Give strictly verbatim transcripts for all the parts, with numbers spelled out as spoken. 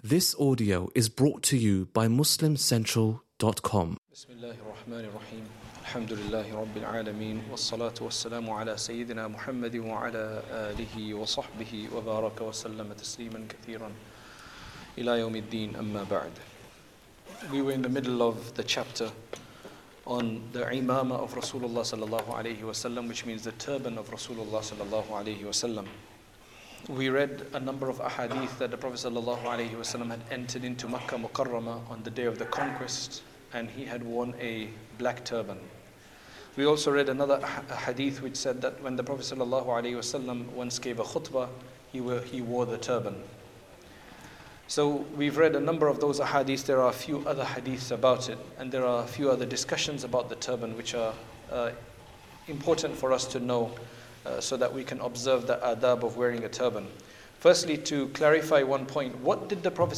This audio is brought to you by muslim central dot com. Bismillahir Rahmanir Rahim. Alhamdulillahi Rabbil Alameen. Wassalatu wassalamu ala Sayyidina Muhammadin wa ala alihi wa sahbihi wa baraka wa sallama tasliman kathiran ila yawmiddin amma ba'd. We were in the middle of the chapter on the imama of Rasulullah sallallahu alayhi wa sallam, which means the turban of Rasulullah sallallahu alayhi wa sallam. We read a number of ahadith that the Prophet sallallahu alayhi wa sallam had entered into Makkah Mukarramah on the day of the conquest, and he had worn a black turban. We also read another hadith which said that when the Prophet sallallahu alayhi wa sallam once gave a khutbah, he, were, he wore the turban. So we've read a number of those ahadith. There are a few other hadiths about it, and there are a few other discussions about the turban which are uh, important for us to know, Uh, so that we can observe the adab of wearing a turban. Firstly, to clarify one point, what did the Prophet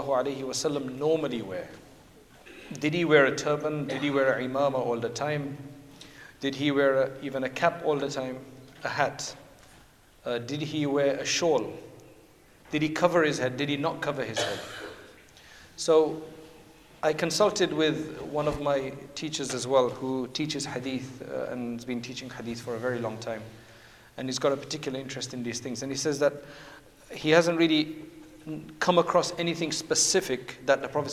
ﷺ normally wear? Did he wear a turban? Did he wear an imama all the time? Did he wear a, even a cap all the time? A hat? Uh, did he wear a shawl? Did he cover his head? Did he not cover his head? So I consulted with one of my teachers as well, who teaches hadith uh, and has been teaching hadith for a very long time. And he's got a particular interest in these things. And he says that he hasn't really come across anything specific that the Prophet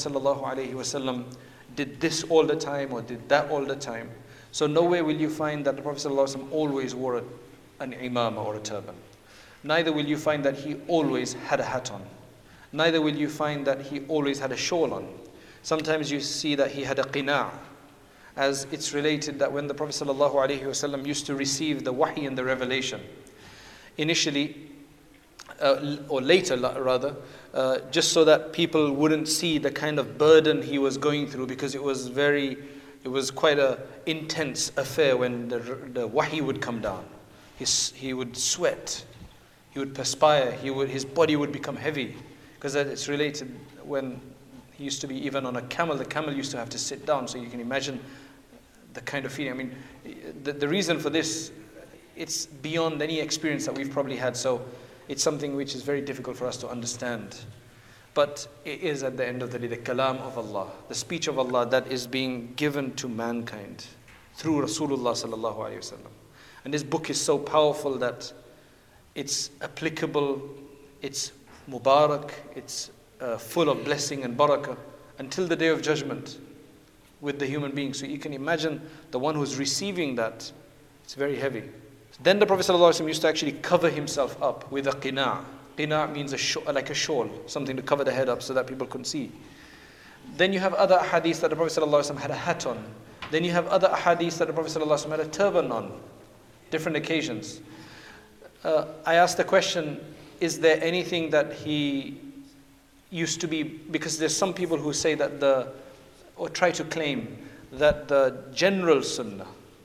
ﷺ did this all the time or did that all the time. So nowhere will you find that the Prophet ﷺ always wore a, an imama or a turban. Neither will you find that he always had a hat on. Neither will you find that he always had a shawl on. Sometimes you see that he had a qina', as it's related that when the Prophet ﷺ used to receive the wahi and the revelation, initially, uh, or later rather, uh, just so that people wouldn't see the kind of burden he was going through, because it was very, it was quite a intense affair when the, the wahi would come down. His, he would sweat, he would perspire, he would, his body would become heavy, because it's related when he used to be even on a camel, the camel used to have to sit down, so you can imagine the kind of feeling. I mean, the, the reason for this, it's beyond any experience that we've probably had, so it's something which is very difficult for us to understand. But it is at the end of the day the kalam of Allah, the speech of Allah that is being given to mankind through Rasulullah sallallahu alayhi wa sallam. And this book is so powerful that it's applicable, it's mubarak, it's uh, full of blessing and barakah until the day of judgment with the human being. So you can imagine the one who's receiving that, it's very heavy. Then the Prophet ﷺ used to actually cover himself up with a qina'. Qina' means a sh- like a shawl, something to cover the head up so that people couldn't see. Then you have other ahadith that the Prophet ﷺ had a hat on. Then you have other ahadith that the Prophet ﷺ had a turban on. Different occasions. Uh, I asked the question, is there anything that he used to be, because there's some people who say that the or try to claim that the general sunnah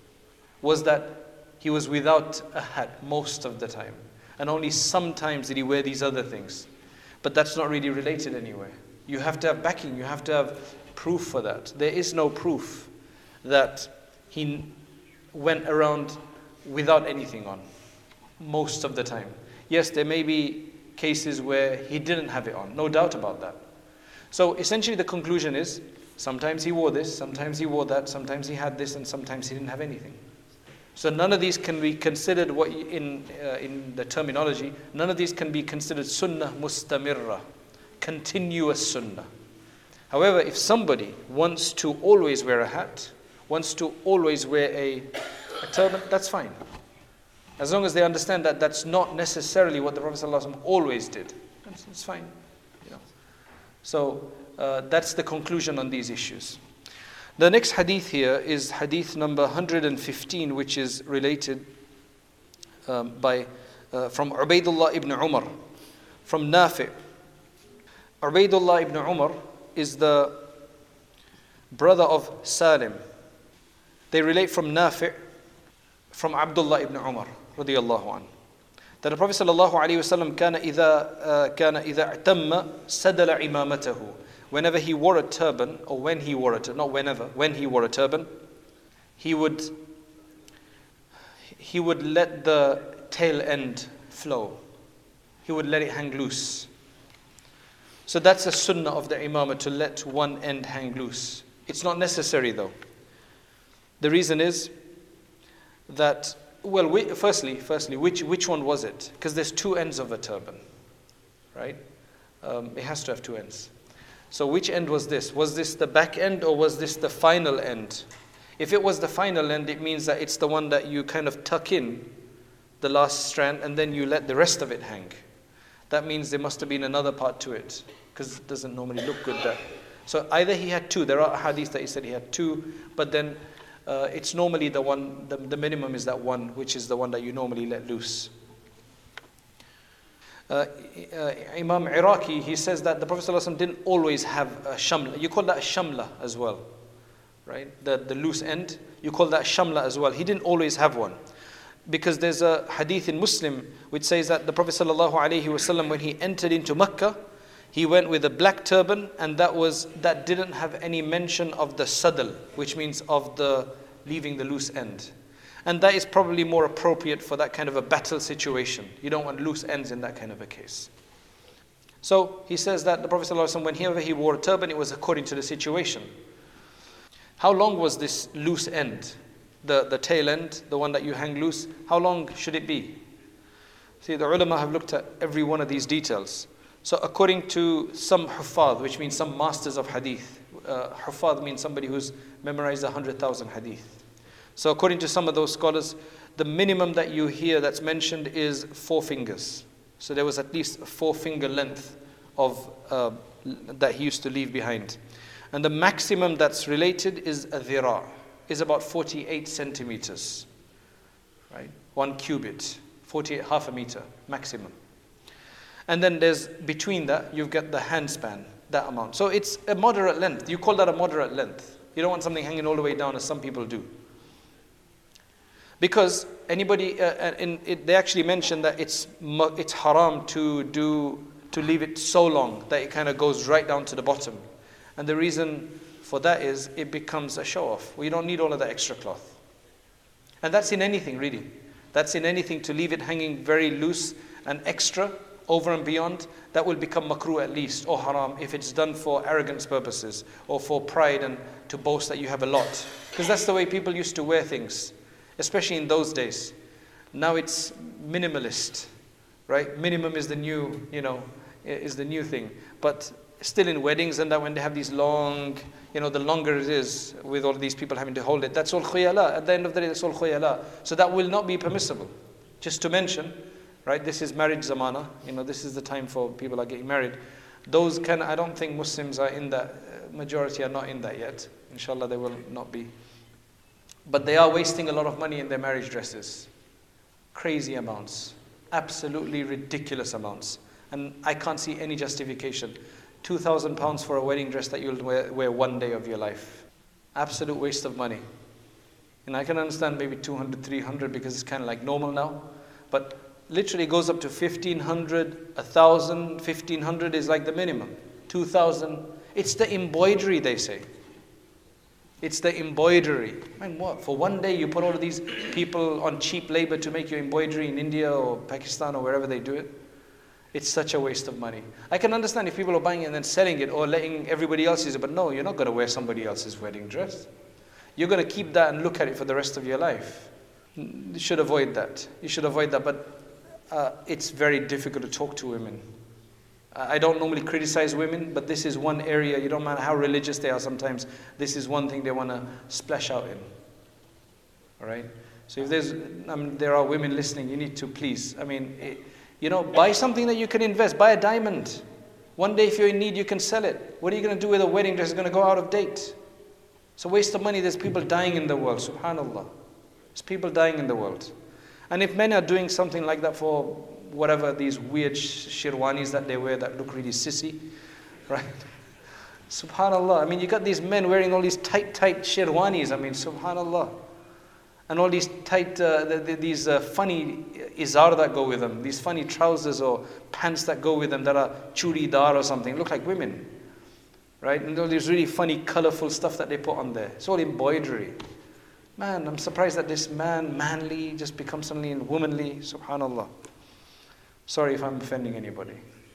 was that he was without a hat most of the time, and only sometimes did he wear these other things. But that's not really related anywhere. You have to have backing, you have to have proof for that. There is no proof that he went around without anything on most of the time. Yes, there may be cases where he didn't have it on, no doubt about that. So essentially the conclusion is, sometimes he wore this, sometimes he wore that, sometimes he had this, and sometimes he didn't have anything. So none of these can be considered, what in uh, in the terminology, none of these can be considered sunnah mustamirra, continuous sunnah. However, if somebody wants to always wear a hat, wants to always wear a, a turban, that's fine. As long as they understand that that's not necessarily what the Prophet ﷺ always did, it's, it's fine. You know. So uh, that's the conclusion on these issues. The next hadith here is hadith number one hundred fifteen, which is related um, by uh, from Ubaydullah ibn Umar, from Nafi'. Ubaydullah ibn Umar is the brother of Salim. They relate from Nafi', from Abdullah ibn Umar radiyallahu anhu, that the Prophet sallallahu alaihi wasallam kana idha kana idha i'tamma sadala imamatahu. Whenever he wore a turban, or when he wore a turban, not whenever, when he wore a turban, he would he would let the tail end flow. He would let it hang loose. So that's a sunnah of the imamah, to let one end hang loose. It's not necessary though. The reason is that, well, we, firstly, firstly, which, which one was it? Because there's two ends of a turban, right? Um, it has to have two ends. So which end was this? Was this the back end or was this the final end? If it was the final end, it means that it's the one that you kind of tuck in the last strand and then you let the rest of it hang. That means there must have been another part to it, because it doesn't normally look good that. So either he had two, there are hadiths that he said he had two, but then uh, it's normally the one, the, the minimum is that one, which is the one that you normally let loose. Uh, uh, Imam Iraqi, he says that the Prophet ﷺ didn't always have a shamla. You call that a shamla as well, right? The, the loose end, you call that shamla as well. He didn't always have one. Because there's a hadith in Muslim which says that the Prophet ﷺ, when he entered into Mecca, he went with a black turban, and that was that didn't have any mention of the sadl, which means of the leaving the loose end. And that is probably more appropriate for that kind of a battle situation. You don't want loose ends in that kind of a case. So he says that the Prophet ﷺ, whenever he wore a turban, it was according to the situation. How long was this loose end? The, the tail end, the one that you hang loose, how long should it be? See, the ulama have looked at every one of these details. So according to some huffaz, which means some masters of hadith, uh, huffaz means somebody who's memorized one hundred thousand hadith. So according to some of those scholars, the minimum that you hear that's mentioned is four fingers. So there was at least a four finger length of uh, that he used to leave behind. And the maximum that's related is a dhira, is about forty-eight centimeters, right? One cubit, forty-eight, half a meter maximum. And then there's, between that, you've got the handspan, that amount. So it's a moderate length. You call that a moderate length. You don't want something hanging all the way down as some people do. Because anybody, uh, in, it, they actually mention that it's it's haram to do, to leave it so long that it kind of goes right down to the bottom. And the reason for that is it becomes a show-off. We don't need all of that extra cloth. And that's in anything, really. That's in anything, to leave it hanging very loose and extra, over and beyond, that will become makruh at least, or haram, if it's done for arrogance purposes, or for pride and to boast that you have a lot. Because that's the way people used to wear things, especially in those days. Now it's minimalist, right? Minimum is the new, you know, is the new thing. But still in weddings and that, when they have these long, you know, the longer it is, with all these people having to hold it, that's all khuyala. At the end of the day, that's all khuyala. So that will not be permissible. Just to mention, right, this is marriage zamana, you know, this is the time for people are getting married. Those kind of, I don't think Muslims are in that, majority are not in that yet. Inshallah, they will not be. But they are wasting a lot of money in their marriage dresses. Crazy amounts. Absolutely ridiculous amounts. And I can't see any justification. two thousand pounds for a wedding dress that you'll wear, wear one day of your life. Absolute waste of money. And I can understand maybe two hundred, three hundred because it's kind of like normal now. But literally goes up to fifteen hundred, one thousand, fifteen hundred is like the minimum. two thousand. It's the embroidery, they say. It's the embroidery. I mean, what? For one day you put all of these people on cheap labor to make your embroidery in India or Pakistan or wherever they do it. It's such a waste of money. I can understand if people are buying it and then selling it or letting everybody else use it, but no, you're not going to wear somebody else's wedding dress. You're going to keep that and look at it for the rest of your life. You should avoid that. You should avoid that, but uh, it's very difficult to talk to women. I don't normally criticize women, but this is one area, you don't matter how religious they are sometimes, this is one thing they want to splash out in. All right? So if there's, I mean, there are women listening, you need to please, I mean, it, you know, buy something that you can invest. Buy a diamond. One day if you're in need, you can sell it. What are you going to do with a wedding dress? It's going to go out of date. It's a waste of money. There's people dying in the world. Subhanallah. There's people dying in the world. And if men are doing something like that for whatever, these weird shirwanis that they wear that look really sissy, right? Subhanallah. I mean, you got these men wearing all these tight, tight shirwanis. I mean, subhanallah. And all these tight, uh, the, the, these uh, funny izar that go with them, these funny trousers or pants that go with them that are churidar or something, look like women, right? And all these really funny, colorful stuff that they put on there. It's all embroidery. Man, I'm surprised that this man, manly, just becomes suddenly womanly. Subhanallah. Sorry if I'm offending anybody.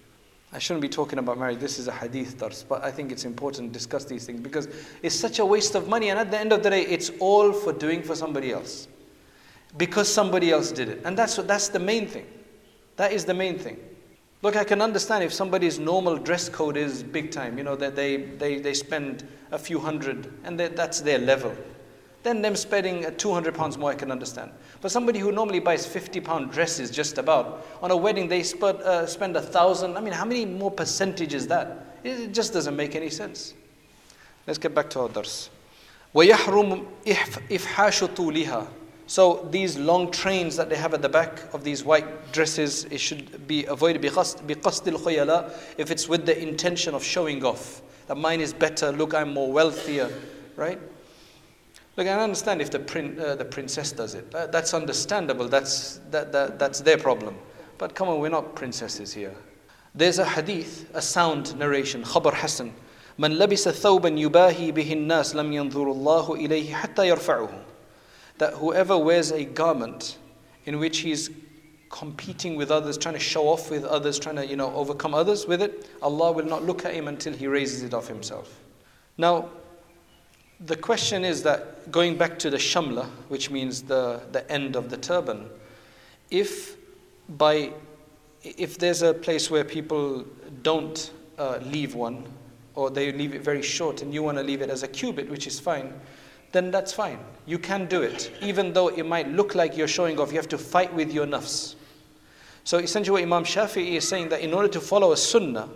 I shouldn't be talking about marriage, this is a hadith dars, but I think it's important to discuss these things because it's such a waste of money, and at the end of the day, it's all for doing for somebody else. Because somebody else did it. And that's what, that's the main thing. That is the main thing. Look, I can understand if somebody's normal dress code is big time, you know, that they, they, they spend a few hundred, and they, that's their level. Then them spending two hundred pounds more, I can understand. But somebody who normally buys fifty pound dresses just about, on a wedding they spend, uh, spend a thousand. I mean, how many more percentage is that? It just doesn't make any sense. Let's get back to our dars. وَيَحْرُمُ إِفْحَاشُ طُولِهَا. So these long trains that they have at the back of these white dresses, it should be avoided بِقَصْدِ الْخُيَلَاء, if it's with the intention of showing off. That mine is better, look, I'm more wealthier, right? Look, I understand if the prin, uh, the princess does it. Uh, that's understandable. That's that, that that's their problem. But come on, we're not princesses here. There's a hadith, a sound narration, Khabar Hasan. من لبس ثوبا يباهي به الناس لم ينظر الله إليه حتى يرفعه. That whoever wears a garment in which he's competing with others, trying to show off with others, trying to, you know, overcome others with it, Allah will not look at him until he raises it off himself. Now, the question is that, going back to the shamla, which means the, the end of the turban, if by if there's a place where people don't uh, leave one, or they leave it very short and you want to leave it as a cubit, which is fine, then that's fine. You can do it. Even though it might look like you're showing off, you have to fight with your nafs. So essentially what Imam Shafi'i is saying, that in order to follow a sunnah,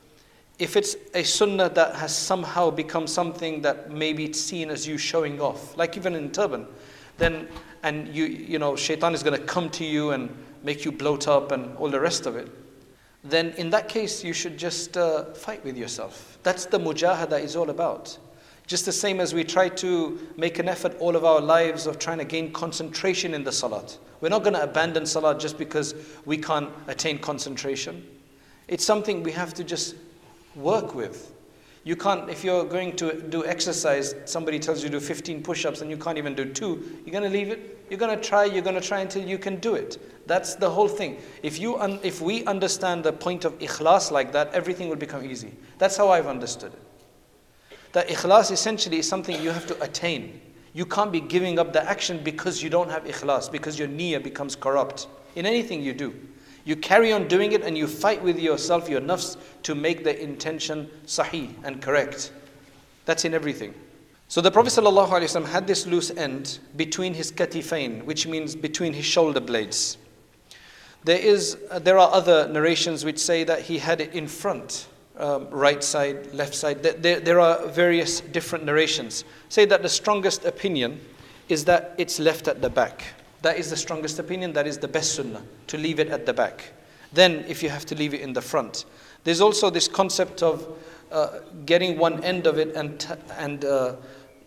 if it's a sunnah that has somehow become something that maybe it's seen as you showing off, like even in turban, then, and you, you know, shaitan is going to come to you and make you bloat up and all the rest of it, then in that case you should just uh, fight with yourself. That's the mujahada is all about. Just the same as we try to make an effort all of our lives of trying to gain concentration in the salat. We're not going to abandon salat just because we can't attain concentration. It's something we have to just work with. You can't, if you're going to do exercise, somebody tells you to do fifteen push-ups and you can't even do two, you're going to leave it. You're going to try, you're going to try until you can do it. That's the whole thing. If you, un, if we understand the point of ikhlas like that, everything will become easy. That's how I've understood it. That ikhlas essentially is something you have to attain. You can't be giving up the action because you don't have ikhlas, because your niyyah becomes corrupt in anything you do. You carry on doing it and you fight with yourself, your nafs, to make the intention sahih and correct. That's in everything. So the Prophet ﷺ had this loose end between his katifain, which means between his shoulder blades. There is, uh, there are other narrations which say that he had it in front, um, right side, left side. There, there are various different narrations. Say that the strongest opinion is that it's left at the back. That is the strongest opinion, that is the best sunnah, to leave it at the back. Then if you have to leave it in the front. There's also this concept of uh, getting one end of it and, t- and uh,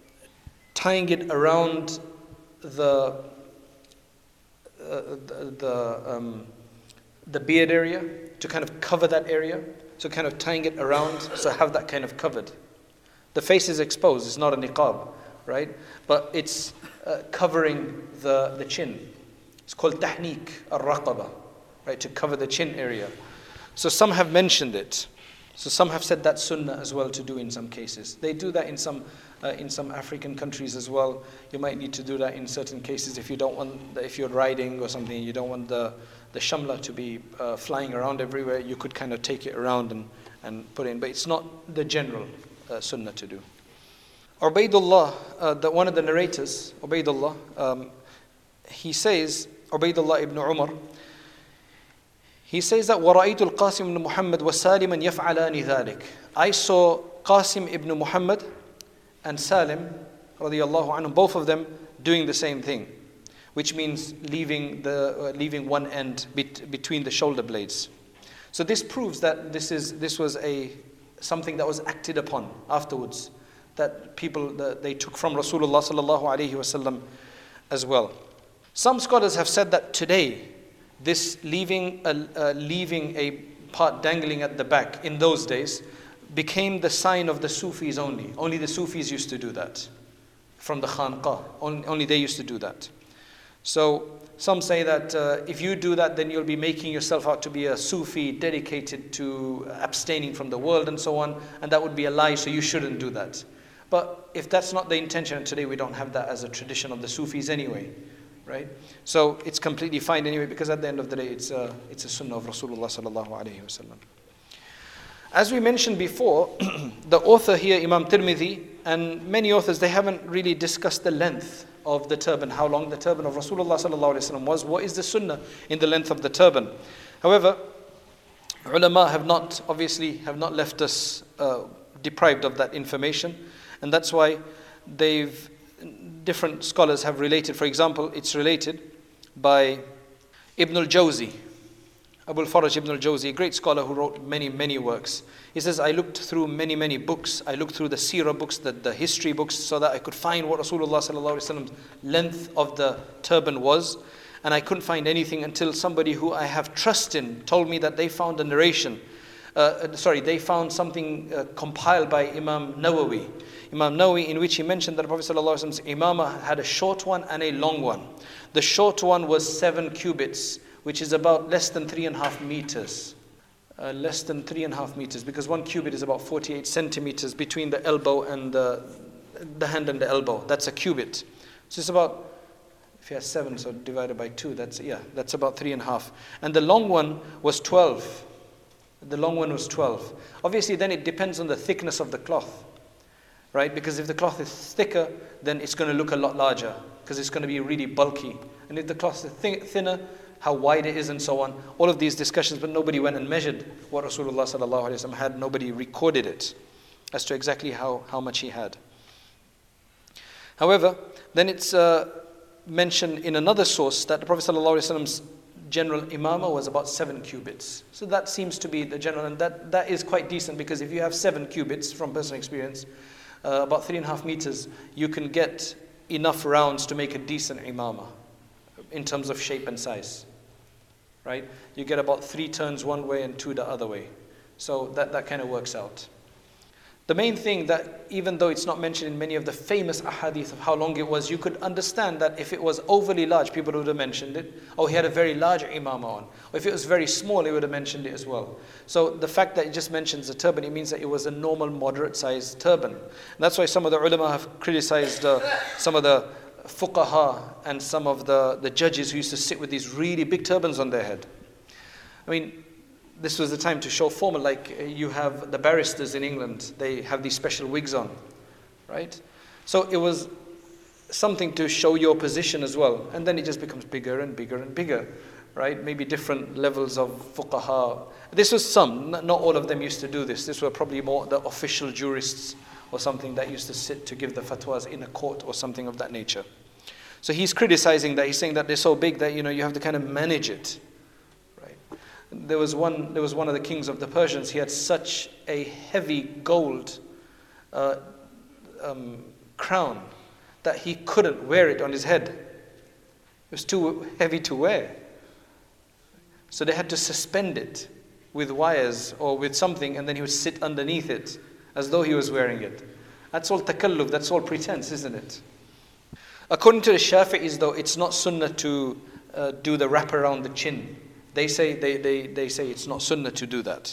tying it around the, uh, the, the, um, the beard area to kind of cover that area. So kind of tying it around, so have that kind of covered. The face is exposed, it's not a niqab, right? But it's uh, covering the, the chin. It's called tahniq al-raqaba, right? To cover the chin area. So some have mentioned it. So some have said that's sunnah as well to do in some cases. They do that in some uh, in some African countries as well. You might need to do that in certain cases if you don't want, the, if you're riding or something, you don't want the the shamla to be uh, flying around everywhere. You could kind of take it around and, and put it in, but it's not the general uh, sunnah to do. Ubaidullah, uh, the, one of the narrators, Ubaidullah, um, he says, Ubaidullah ibn Umar, he says that وَرَأَيْتُ الْقَاسِمِ ibn Muhammad وَسَالِمًا يَفْعَلَانِ ذَلِكَ. I saw Qasim ibn Muhammad and Salim, radiyallahu anhum, both of them doing the same thing, which means leaving the uh, leaving one end bet- between the shoulder blades. So this proves that this is this was a something that was acted upon afterwards, that people that they took from Rasulullah sallallahu alaihi wasallam as well. Some scholars have said that today, this leaving a, uh, leaving a part dangling at the back in those days became the sign of the Sufis only. Only the Sufis used to do that. From the Khanqah, only, only they used to do that. So some say that uh, if you do that, then you'll be making yourself out to be a Sufi dedicated to abstaining from the world and so on, and that would be a lie, so you shouldn't do that. But if that's not the intention, and today we don't have that as a tradition of the Sufis anyway, right? So it's completely fine anyway, because at the end of the day, it's a, it's a sunnah of Rasulullah sallallahu alayhi wa sallam. As we mentioned before, the author here, Imam Tirmidhi, and many authors, they haven't really discussed the length of the turban, how long the turban of Rasulullah sallallahu alaihi wasallam was, what is the sunnah in the length of the turban. However, ulama have not, obviously, have not left us uh, deprived of that information, and that's why they've, different scholars have related. For example, it's related by Ibn al-Jawzi, Abu al-Faraj Ibn al-Jawzi, a great scholar who wrote many, many works. He says, I looked through many, many books. I looked through the seerah books, the, the history books, so that I could find what Rasulullah sallallahu alaihi wasallam's length of the turban was. And I couldn't find anything until somebody who I have trust in told me that they found a narration. Uh, sorry, they found something uh, compiled by Imam Nawawi. Imam Nawawi, in which he mentioned that the Prophet sallallahu alaihi wasallam's imamah had a short one and a long one. The short one was seven cubits, which is about less than three and a half meters. Uh, less than three and a half meters, because one cubit is about forty-eight centimeters between the elbow and the, the hand and the elbow. That's a cubit. So it's about, if you have seven, so divided by two, that's, yeah, that's about three and a half. And the long one was twelve. The long one was twelve. Obviously, then it depends on the thickness of the cloth, right? Because if the cloth is thicker, then it's going to look a lot larger, because it's going to be really bulky. And if the cloth is thin- thinner, how wide it is and so on. All of these discussions, but nobody went and measured what Rasulullah sallallahu alaihi wasallam had. Nobody recorded it as to exactly how, how much he had. However, then it's uh, mentioned in another source that the Prophet sallallahu alaihi wasallam's general imamah was about seven cubits. So that seems to be the general, and that, that is quite decent, because if you have seven cubits from personal experience, uh, about three and a half meters, you can get enough rounds to make a decent imamah in terms of shape and size, right? You get about three turns one way and two the other way. So that, that kind of works out. The main thing that, even though it's not mentioned in many of the famous ahadith of how long it was, you could understand that if it was overly large, people would have mentioned it. Oh, he had a very large imamah on. Or if it was very small, he would have mentioned it as well. So the fact that it just mentions the turban, it means that it was a normal, moderate-sized turban. And that's why some of the ulama have criticized uh, some of the fuqaha and some of the, the judges who used to sit with these really big turbans on their head. I mean, this was the time to show formal, like you have the barristers in England, they have these special wigs on, right? So it was something to show your position as well. And then it just becomes bigger and bigger and bigger, right? Maybe different levels of fuqaha. This was some, not all of them used to do this. This were probably more the official jurists or something that used to sit to give the fatwas in a court or something of that nature. So he's criticizing that. He's saying that they're so big that, you know, you have to kind of manage it. There was one. There was one of the kings of the Persians. He had such a heavy gold uh, um, crown that he couldn't wear it on his head. It was too heavy to wear. So they had to suspend it with wires or with something, and then he would sit underneath it as though he was wearing it. That's all takalluf. That's all pretense, isn't it? According to the Shafi'is, though, it's not sunnah to uh, do the wrap around the chin. They say they, they, they say it's not sunnah to do that.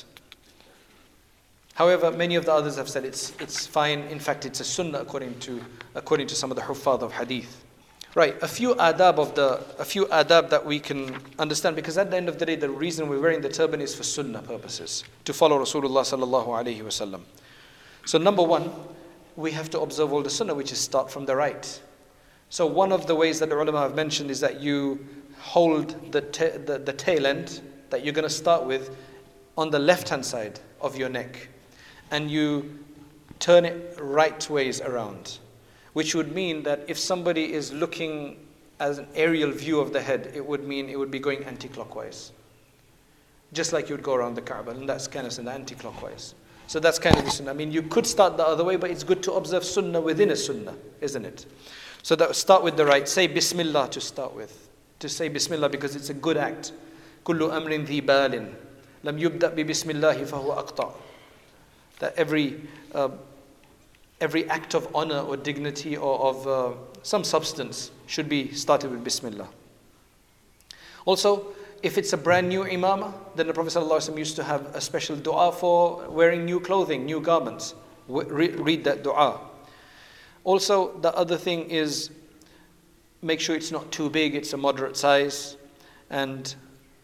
However, many of the others have said it's it's fine. In fact, it's a sunnah according to according to some of the huffaz of hadith. Right, a few adab of the a few adab that we can understand, because at the end of the day, the reason we're wearing the turban is for sunnah purposes, to follow Rasulullah sallallahu alaihi wasallam. So number one, we have to observe all the sunnah, which is start from the right. So one of the ways that the ulama have mentioned is that you hold the, ta- the, the tail end that you're going to start with on the left-hand side of your neck. And you turn it right ways around. Which would mean that if somebody is looking as an aerial view of the head, it would mean it would be going anti-clockwise. Just like you would go around the Kaaba, and that's kind of in the anti-clockwise. So that's kind of the sunnah. I mean, you could start the other way, but it's good to observe sunnah within a sunnah, isn't it? So that start with the right. Say Bismillah to start with. To say Bismillah because it's a good act. Kullu amrin dhi balin. Lam yubda' bi Bismillahi fahuwa aqta'. That every uh, every act of honor or dignity or of uh, some substance should be started with Bismillah. Also, if it's a brand new imamah, then the Prophet ﷺ used to have a special dua for wearing new clothing, new garments. Read that dua. Also, the other thing is, make sure it's not too big, it's a moderate size. And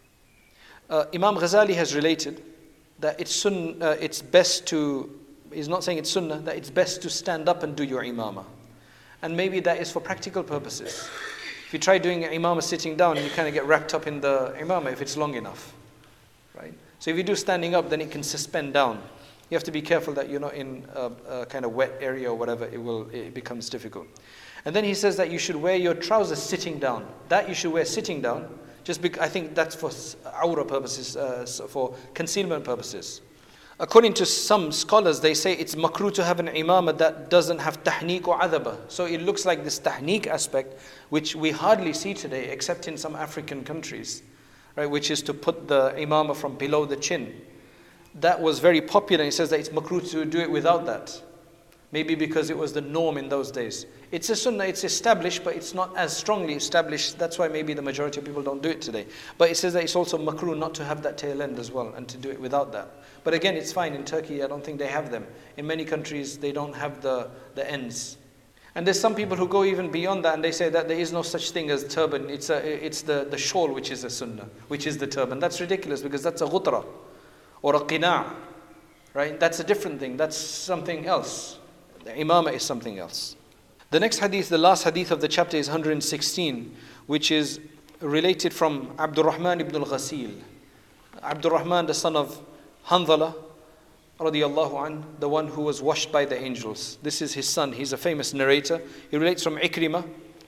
uh, Imam Ghazali has related that it's, sun, uh, it's best to, he's not saying it's sunnah, that it's best to stand up and do your imamah. And maybe that is for practical purposes. If you try doing an imamah sitting down, you kind of get wrapped up in the imamah if it's long enough, right? So if you do standing up, then it can suspend down. You have to be careful that you're not in a, a kind of wet area or whatever, it will it becomes difficult. And then he says that you should wear your trousers sitting down. That you should wear sitting down, just because I think that's for awra purposes, uh, for concealment purposes. According to some scholars, they say it's makruh to have an imamah that doesn't have tahniq or adaba. So it looks like this tahniq aspect, which we hardly see today, except in some African countries, right? Which is to put the imamah from below the chin. That was very popular. He says that it's makruh to do it without that. Maybe because it was the norm in those days. It's a sunnah, it's established, but it's not as strongly established. That's why maybe the majority of people don't do it today. But it says that it's also makruh not to have that tail end as well, and to do it without that. But again, it's fine. In Turkey, I don't think they have them. In many countries, they don't have the, the ends. And there's some people who go even beyond that, and they say that there is no such thing as turban. It's, a, it's the, the shawl which is a sunnah, which is the turban. That's ridiculous, because that's a ghutra or a qina', right? That's a different thing. That's something else. The imamah is something else. The next hadith, the last hadith of the chapter, is one hundred sixteen, which is related from Abdul Rahman ibn al-Ghasil. Abdul Rahman, the son of Hanzala, radiyallahu an, the one who was washed by the angels. This is his son. He's a famous narrator. He relates from Ikrimah,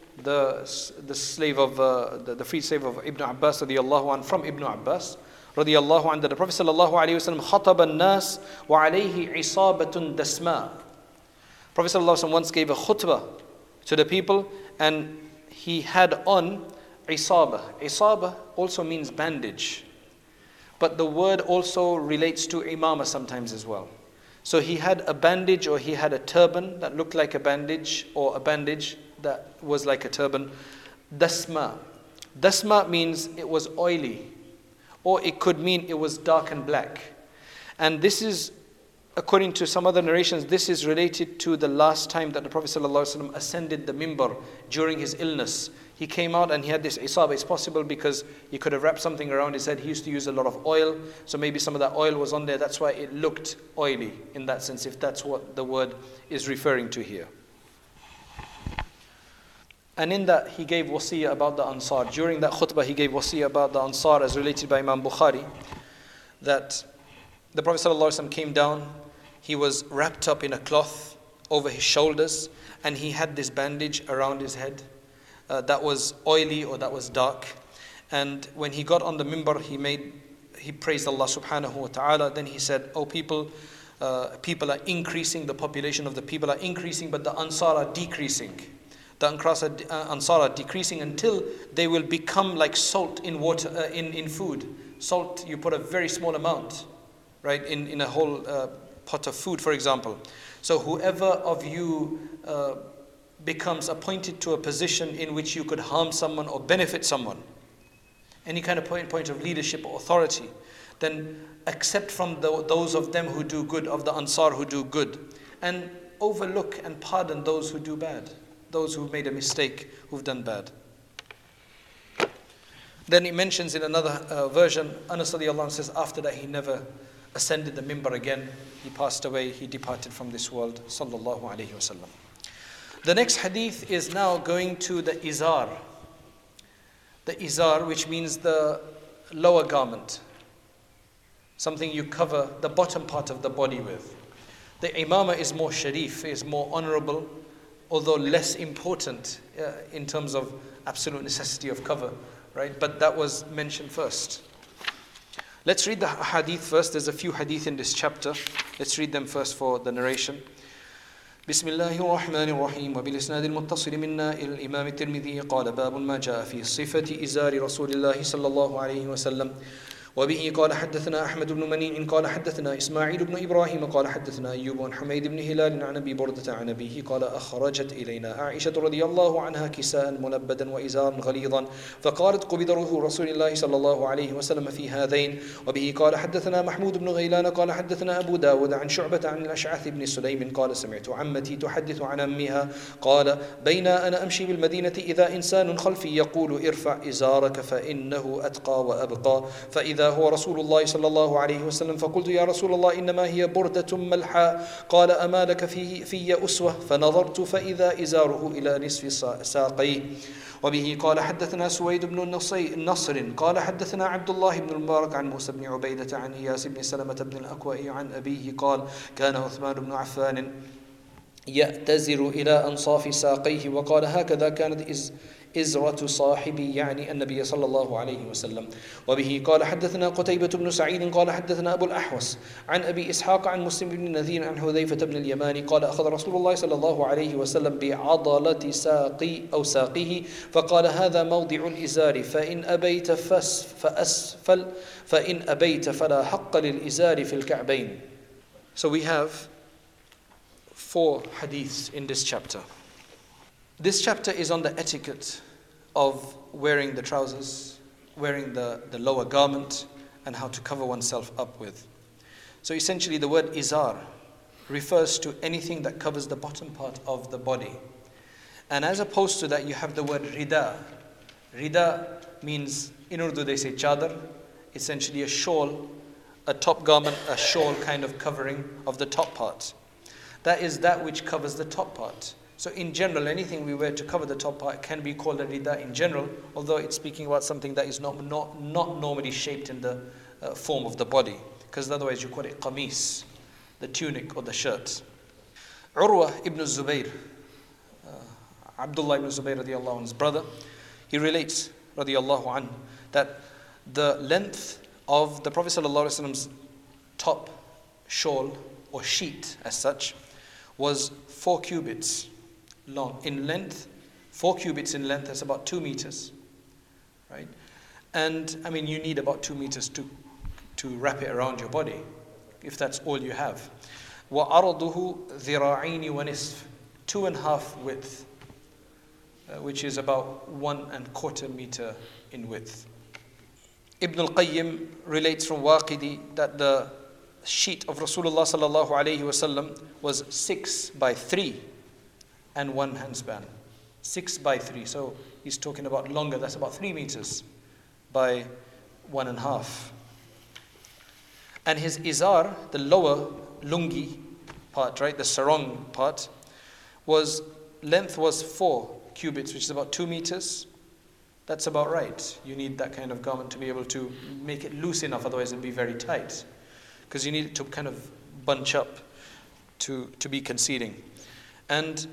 the, the slave of, uh, the, the free slave of Ibn Abbas, radiyallahu an, from Ibn Abbas, radiyallahu an, that the Prophet sallallahu alayhi wa sallam khataba an-nas wa alayhi isabatun dasma. Prophet ﷺ once gave a khutbah to the people, and he had on isaba. Isaba also means bandage, but the word also relates to imamah sometimes as well. So he had a bandage, or he had a turban that looked like a bandage, or a bandage that was like a turban. Dasma. Dasma means it was oily, or it could mean it was dark and black. And this is, according to some other narrations, this is related to the last time that the Prophet ﷺ ascended the mimbar during his illness. He came out and he had this isaba. It's possible because he could have wrapped something around his head. He used to use a lot of oil, so maybe some of that oil was on there. That's why it looked oily in that sense, if that's what the word is referring to here. And in that, he gave wasiyah about the Ansar. During that khutbah, he gave wasiyah about the Ansar, as related by Imam Bukhari, that the Prophet ﷺ came down. He was wrapped up in a cloth over his shoulders, and he had this bandage around his head uh, that was oily, or that was dark. And when he got on the mimbar, he made he praised Allah subhanahu wa ta'ala. Then he said, "Oh people, uh, people are increasing, the population of the people are increasing, but the Ansar are decreasing. The Ansar are decreasing until they will become like salt in water, uh, in, in food. Salt, you put a very small amount, right, in, in a whole uh, pot of food, for example. So whoever of you uh, becomes appointed to a position in which you could harm someone or benefit someone, any kind of point, point of leadership or authority, then accept from the, those of them who do good, of the Ansar who do good, and overlook and pardon those who do bad, those who made a mistake, who've done bad." Then it mentions in another uh, version, Anas radiallahu anhu says, after that he never ascended the mimbar again. He passed away, he departed from this world, sallallahu alayhi wasallam. The next hadith is now going to the izar. The izar, which means the lower garment, something you cover the bottom part of the body with. The imamah is more sharif, is more honorable, although less important uh, in terms of absolute necessity of cover, right? But that was mentioned first. Let's read the hadith first. There's a few hadith in this chapter. Let's read them first for the narration. بسم الله الرحمن الرحيم وبالإسناد المتصل منا إلى الإمام الترمذي قال باب ما جاء في صفة إزار رسول الله صلى الله عليه وسلم وبه قال حدثنا أحمد بن منيع قال حدثنا إسماعيل بن إبراهيم قال حدثنا أيوب عن حميد بن هلال عن أبي بردة عن أبيه قال أخرجت إلينا عائشة رضي الله عنها كساء ملبدا وإزارا غليظا فقالت قبض روح رسول الله صلى الله عليه وسلم في هذين. وبه قال حدثنا محمود بن غيلان قال حدثنا أبو داود عن شعبة عن الأشعث بن سليم قال سمعت عمتي تحدث عن أمها قال بين أنا أمشي بالمدينة إذا إنسان خلفي يقول ارفع إزارك فإنه أتقى وأبقى فإذا هو رسول الله صلى الله عليه وسلم فقلت يا رسول الله إنما هي بردة ملحاء قال أما لك فيه في أسوة فنظرت فإذا إزاره إلى نصف ساقيه. وبه قال حدثنا سويد بن النصر قال حدثنا عبد الله بن المبارك عن موسى بن عبيدة عن إياس بن سلمة بن الأكوع عن أبيه قال كان عثمان بن عفان يأتزر إلى أنصاف ساقيه وقال هكذا كانت إز إزرة صاحبي يعني النبي صلى الله عليه وسلم. وبه قال حدثنا قتيبة بن سعيد قال حدثنا أبو الأحوص عن أبي إسحاق عن مسلم بن نذير عن حذيفة بن اليماني قال أخذ رسول الله صلى الله عليه وسلم بعضلة ساقي أو ساقه فقال هذا موضع الإزار فإن أبيت فس فأسفل فإن أبيت فلا حق للإزار في الكعبين. So we have four hadiths in this chapter. This chapter is on the etiquette of wearing the trousers, wearing the, the lower garment, and how to cover oneself up with. So essentially the word izar refers to anything that covers the bottom part of the body. And as opposed to that, you have the word rida. Rida means, in Urdu they say chadar, essentially a shawl, a top garment, a shawl kind of covering of the top part. That is that which covers the top part. So in general, anything we wear to cover the top part can be called a rida in general, although it's speaking about something that is not, not, not normally shaped in the uh, form of the body, because otherwise you call it qamis, the tunic or the shirt. Urwa ibn Zubayr, uh, Abdullah ibn Zubayr radiallahu anhu's brother, he relates radiallahu anhu that the length of the Prophet sallallahu alaihi wasallam's top shawl or sheet as such was four cubits long in length, four cubits in length, that's about two meters, right? And I mean, you need about two meters to to wrap it around your body, if that's all you have. وَعَرَضُهُ ذِرَاعِينِ وَنِصْفٍ, two and a half width, uh, which is about one and quarter meter in width. Ibn al-Qayyim relates from Waqidi that the sheet of Rasulullah sallallahu alayhi wasallam was six by three and one handspan. Six by three. So he's talking about longer. That's about three meters by one and a half. And his izar, the lower lungi part, right, the sarong part, was length was four cubits, which is about two meters. That's about right. You need that kind of garment to be able to make it loose enough, otherwise it'll be very tight, because you need it to kind of bunch up to, to be concealing. And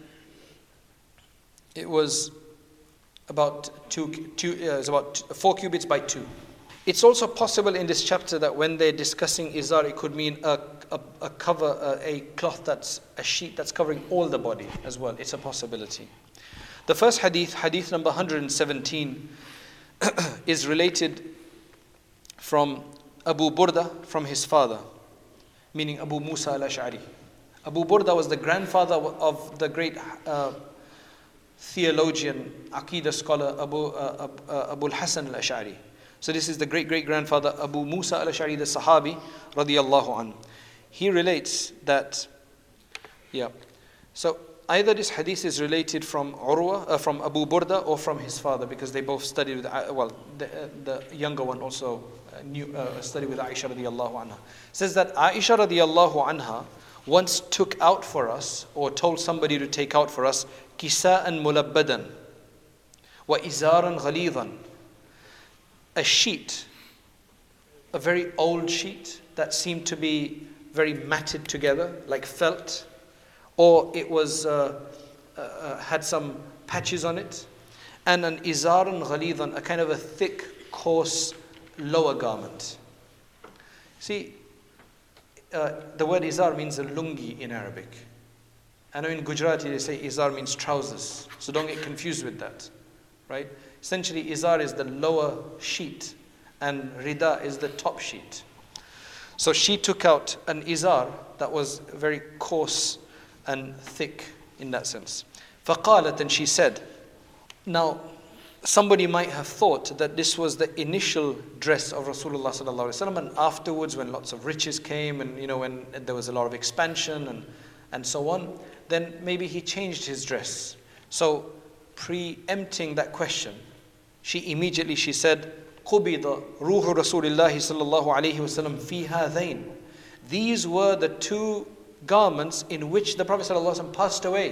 it was about two, two uh, it was about four cubits by two. It's also possible in this chapter that when they're discussing izar, it could mean a, a, a cover, a, a cloth that's, a sheet that's covering all the body as well. It's a possibility. The first hadith, hadith number one hundred seventeen, is related from Abu Burda, from his father, meaning Abu Musa al-Ash'ari. Abu Burda was the grandfather of the great uh, theologian, Aqidah scholar Abu, uh, uh, Abu al-Hasan al-Ash'ari. So this is the great-great-grandfather Abu Musa al-Ash'ari, the Sahabi, radiyallahu anhu. He relates that, yeah, so either this hadith is related from Urwa, uh, from Abu Burda, or from his father, because they both studied with, uh, well, the, uh, the younger one also uh, knew, uh, studied with Aisha radiyallahu anha. It says that Aisha radiyallahu anha once took out for us, or told somebody to take out for us, kisa'an mulabbadan wa izaran ghalidan, a sheet, a very old sheet that seemed to be very matted together, like felt, or it was uh, uh, had some patches on it, and an izaran ghalidan, a kind of a thick, coarse lower garment. See, uh, the word izar means a lungi in Arabic. I know in Gujarati they say izar means trousers, so don't get confused with that, right? Essentially, izar is the lower sheet, and rida is the top sheet. So she took out an izar that was very coarse and thick in that sense. فَقَالَتْ, and she said, now somebody might have thought that this was the initial dress of Rasulullah sallallahu alaihi wasallam, and afterwards when lots of riches came and you know when there was a lot of expansion and, and so on, then maybe he changed his dress. So preempting that question, she immediately she said, قُبِضَ رُوحُ رَسُولِ اللَّهِ صَلَّى اللَّهُ عَلَيْهِ وَسَلَّمْ فِي هَذَيْنِ. These were the two garments in which the Prophet sallallahu alaihi wasallam passed away.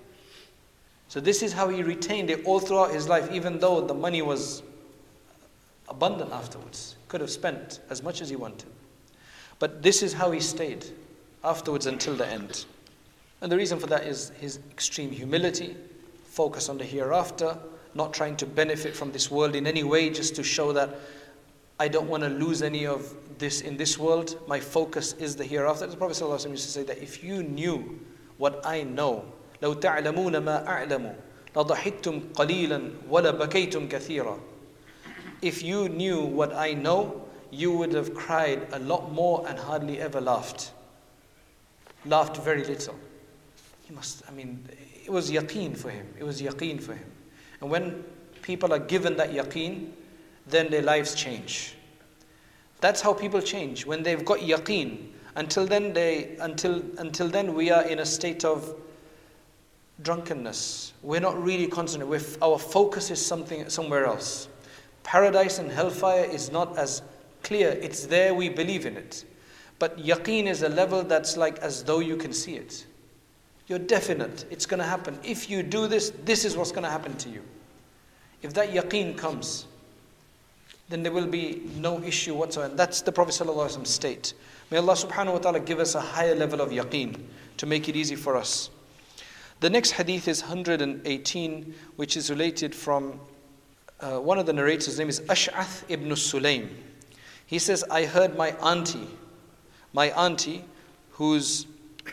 So this is how he retained it all throughout his life, even though the money was abundant afterwards. Could have spent as much as he wanted. But this is how he stayed afterwards until the end. And the reason for that is his extreme humility, focus on the hereafter, not trying to benefit from this world in any way, just to show that I don't want to lose any of this in this world. My focus is the hereafter. The Prophet ﷺ used to say that if you knew what I know, لو تعلمون ما أعلم لضحكتم قليلا ولا بكيتم كثيرا. If you knew what I know, you would have cried a lot more and hardly ever laughed. Laughed very little. He must, I mean, it was yaqeen for him. It was yaqeen for him. And when people are given that yaqeen, then their lives change. That's how people change. When they've got yaqeen, until then they, until until then we are in a state of drunkenness. We're not really concentrated. We're, our focus is something somewhere else. Paradise and hellfire is not as clear. It's there, we believe in it. But yaqeen is a level that's like as though you can see it. You're definite. It's going to happen. If you do this, this is what's going to happen to you. If that yaqeen comes, then there will be no issue whatsoever. And that's the Prophet ﷺ state. May Allah subhanahu wa ta'ala give us a higher level of yaqeen to make it easy for us. The next hadith is one hundred eighteen, which is related from uh, one of the narrators. His name is Ash'ath ibn Sulaym. He says, I heard my auntie, my auntie, whose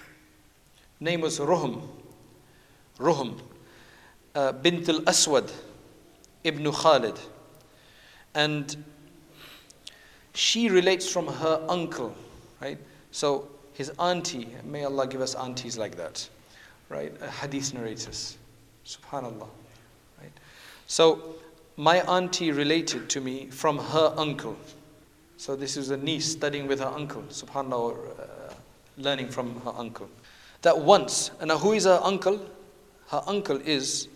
name was Ruhum, Ruhum, uh, bint al-Aswad ibn Khalid. And she relates from her uncle, right? So his auntie, may Allah give us aunties like that, right? Uh, hadith narrators, subhanallah, right? So my auntie related to me from her uncle. So this is a niece studying with her uncle, subhanallah, uh, learning from her uncle. That once, and now who is her uncle? Her uncle is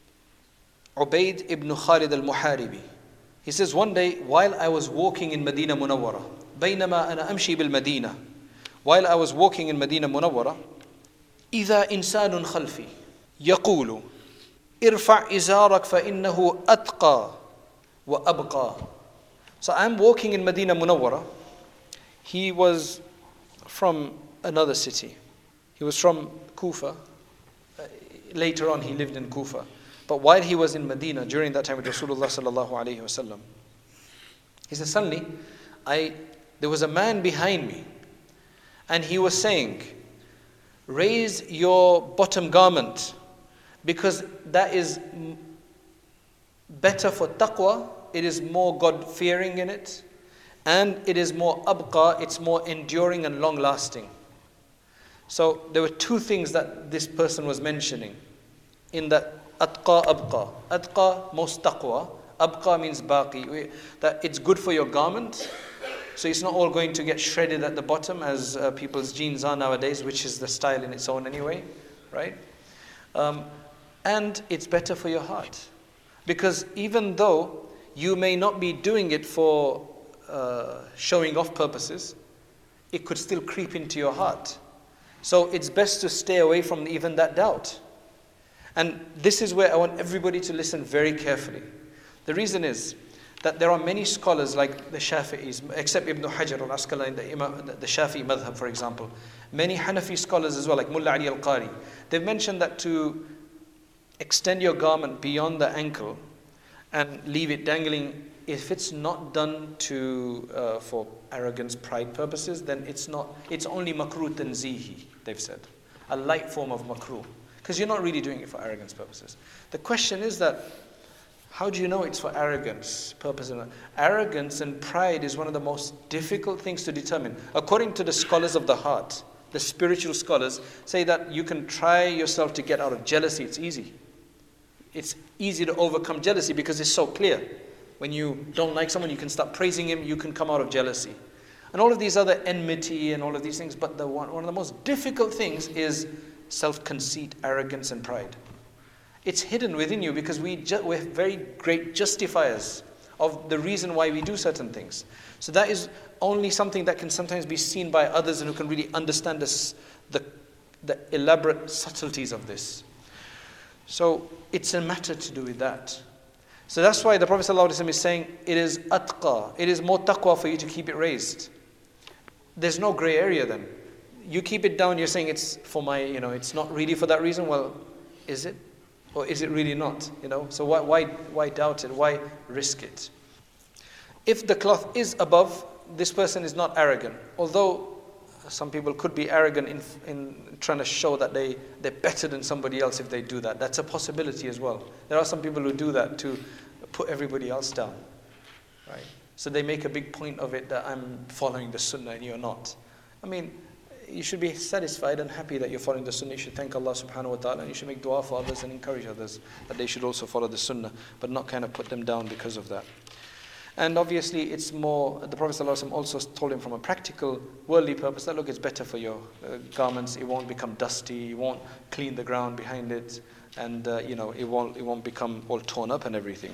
Ubayd ibn Khalid al-Muharibi. He says, one day while I was walking in Medina Munawwara, بينما أنا أمشي بالمدينة, while I was walking in Medina Munawwara, إذا إنسان خلفي يقول ارفع إزارك فإنه أتقى وأبقى. So I'm walking in Medina Munawwara. He was from another city. He was from Kufa. Uh, later on he lived in Kufa. But while he was in Medina during that time with Rasulullah sallallahu alaihi wasallam, he said, suddenly, I, there was a man behind me and he was saying, raise your bottom garment because that is better for taqwa. It is more God-fearing in it, and it is more abqa, it's more enduring and long-lasting. So there were two things that this person was mentioning in that atqa, abqa. Atqa, most taqwa. Abqa means baqi, that it's good for your garment, so it's not all going to get shredded at the bottom as uh, people's jeans are nowadays, which is the style in its own anyway, right? Um, and it's better for your heart. Because even though you may not be doing it for uh, showing off purposes, it could still creep into your heart. So it's best to stay away from even that doubt. And this is where I want everybody to listen very carefully. The reason is that there are many scholars like the Shafi'is, except Ibn Hajar al-Asqalani, the, Imam, the Shafi'i madhab, for example. Many Hanafi scholars as well, like Mullah Ali al-Qari. They've mentioned that to extend your garment beyond the ankle and leave it dangling, if it's not done to uh, for arrogance, pride purposes, then it's not. It's only makruh tanzihi, they've said, a light form of makruh, because you're not really doing it for arrogance purposes. The question is that How do you know it's for arrogance purpose? Arrogance and pride is one of the most difficult things to determine. According to the scholars of the heart, the spiritual scholars say that you can try yourself to get out of jealousy. It's easy. It's easy to overcome jealousy because it's so clear. When you don't like someone, you can start praising him, you can come out of jealousy. And all of these other enmity and all of these things, but the one, one of the most difficult things is self-conceit, arrogance and pride. It's hidden within you because we ju- we're very great justifiers of the reason why we do certain things. So that is only something that can sometimes be seen by others and who can really understand this, the, the elaborate subtleties of this. So it's a matter to do with that. So that's why the Prophet ﷺ is saying it is atqa, it is more taqwa for you to keep it raised. There's no grey area then. You keep it down, you're saying it's for my, you know, it's not really for that reason. Well, is it? Or is it really not? You know, so why, why, why doubt it? Why risk it? If the cloth is above, this person is not arrogant. Although some people could be arrogant in, in trying to show that they, they're better than somebody else if they do that. That's a possibility as well. There are some people who do that to put everybody else down. Right? So they make a big point of it that I'm following the sunnah and you're not. I mean, you should be satisfied and happy that you're following the sunnah. You should thank Allah subhanahu wa ta'ala and you should make dua for others and encourage others that they should also follow the sunnah, but not kind of put them down because of that. And obviously it's more, the Prophet ﷺ also told him from a practical, worldly purpose that look, it's better for your uh, garments, it won't become dusty, it won't clean the ground behind it, and uh, you know, it won't, it won't become all torn up and everything.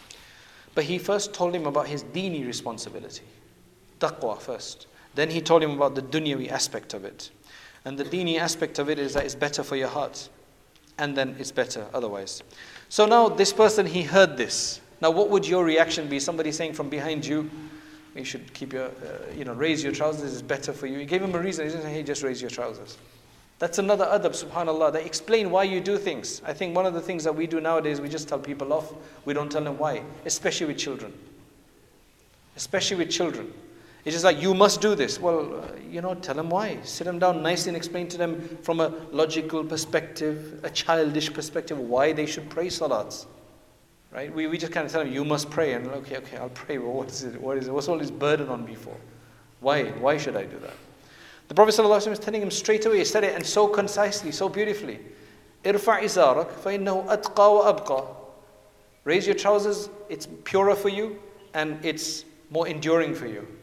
But he first told him about his dini responsibility, taqwa first. Then he told him about the dunyawi aspect of it. And the dini aspect of it is that it's better for your heart. And then it's better otherwise. So now this person, he heard this. Now what would your reaction be? Somebody saying from behind you, you should keep your, uh, you know, raise your trousers, it's better for you. You gave him a reason. He didn't say, hey, just raise your trousers. That's another adab, subhanAllah. They explain why you do things. I think one of the things that we do nowadays, we just tell people off. We don't tell them why. Especially with children. Especially with children. It's just like, you must do this. Well, uh, you know, tell them why. Sit them down nicely and explain to them from a logical perspective, a childish perspective, why they should pray salats. Right? We, we just kind of tell them, you must pray. And okay, okay, I'll pray. But what is it? What is it? What's all this burden on me for? Why? Why should I do that? The Prophet ﷺ is telling him straight away. He said it and so concisely, so beautifully. Irfa' izarak فَإِنَّهُ أَتْقَى وَأَبْقَى. Raise your trousers. It's purer for you and it's more enduring for you.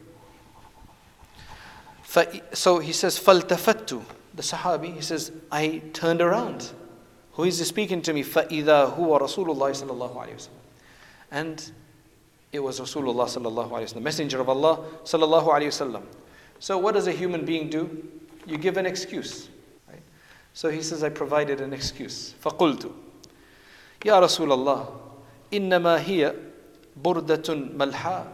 So he says, فَالْتَفَتُّ. The Sahabi, he says, I turned around. Who is he speaking to me? فَإِذَا هُوَ رَسُولُ اللَّهِ صَلَّى اللَّهُ عَلَيْهِ وَسَلَّمَ. And it was Rasulullah sallallahu alayhi wa sallam, the Messenger of Allah sallallahu alayhi wa sallam. So what does a human being do? You give an excuse. Right? So he says, I provided an excuse. فَقُلْتُ يَا رَسُولَ اللَّهِ إِنَّمَا هِيَ بُرْدَةٌ مَلْحَى.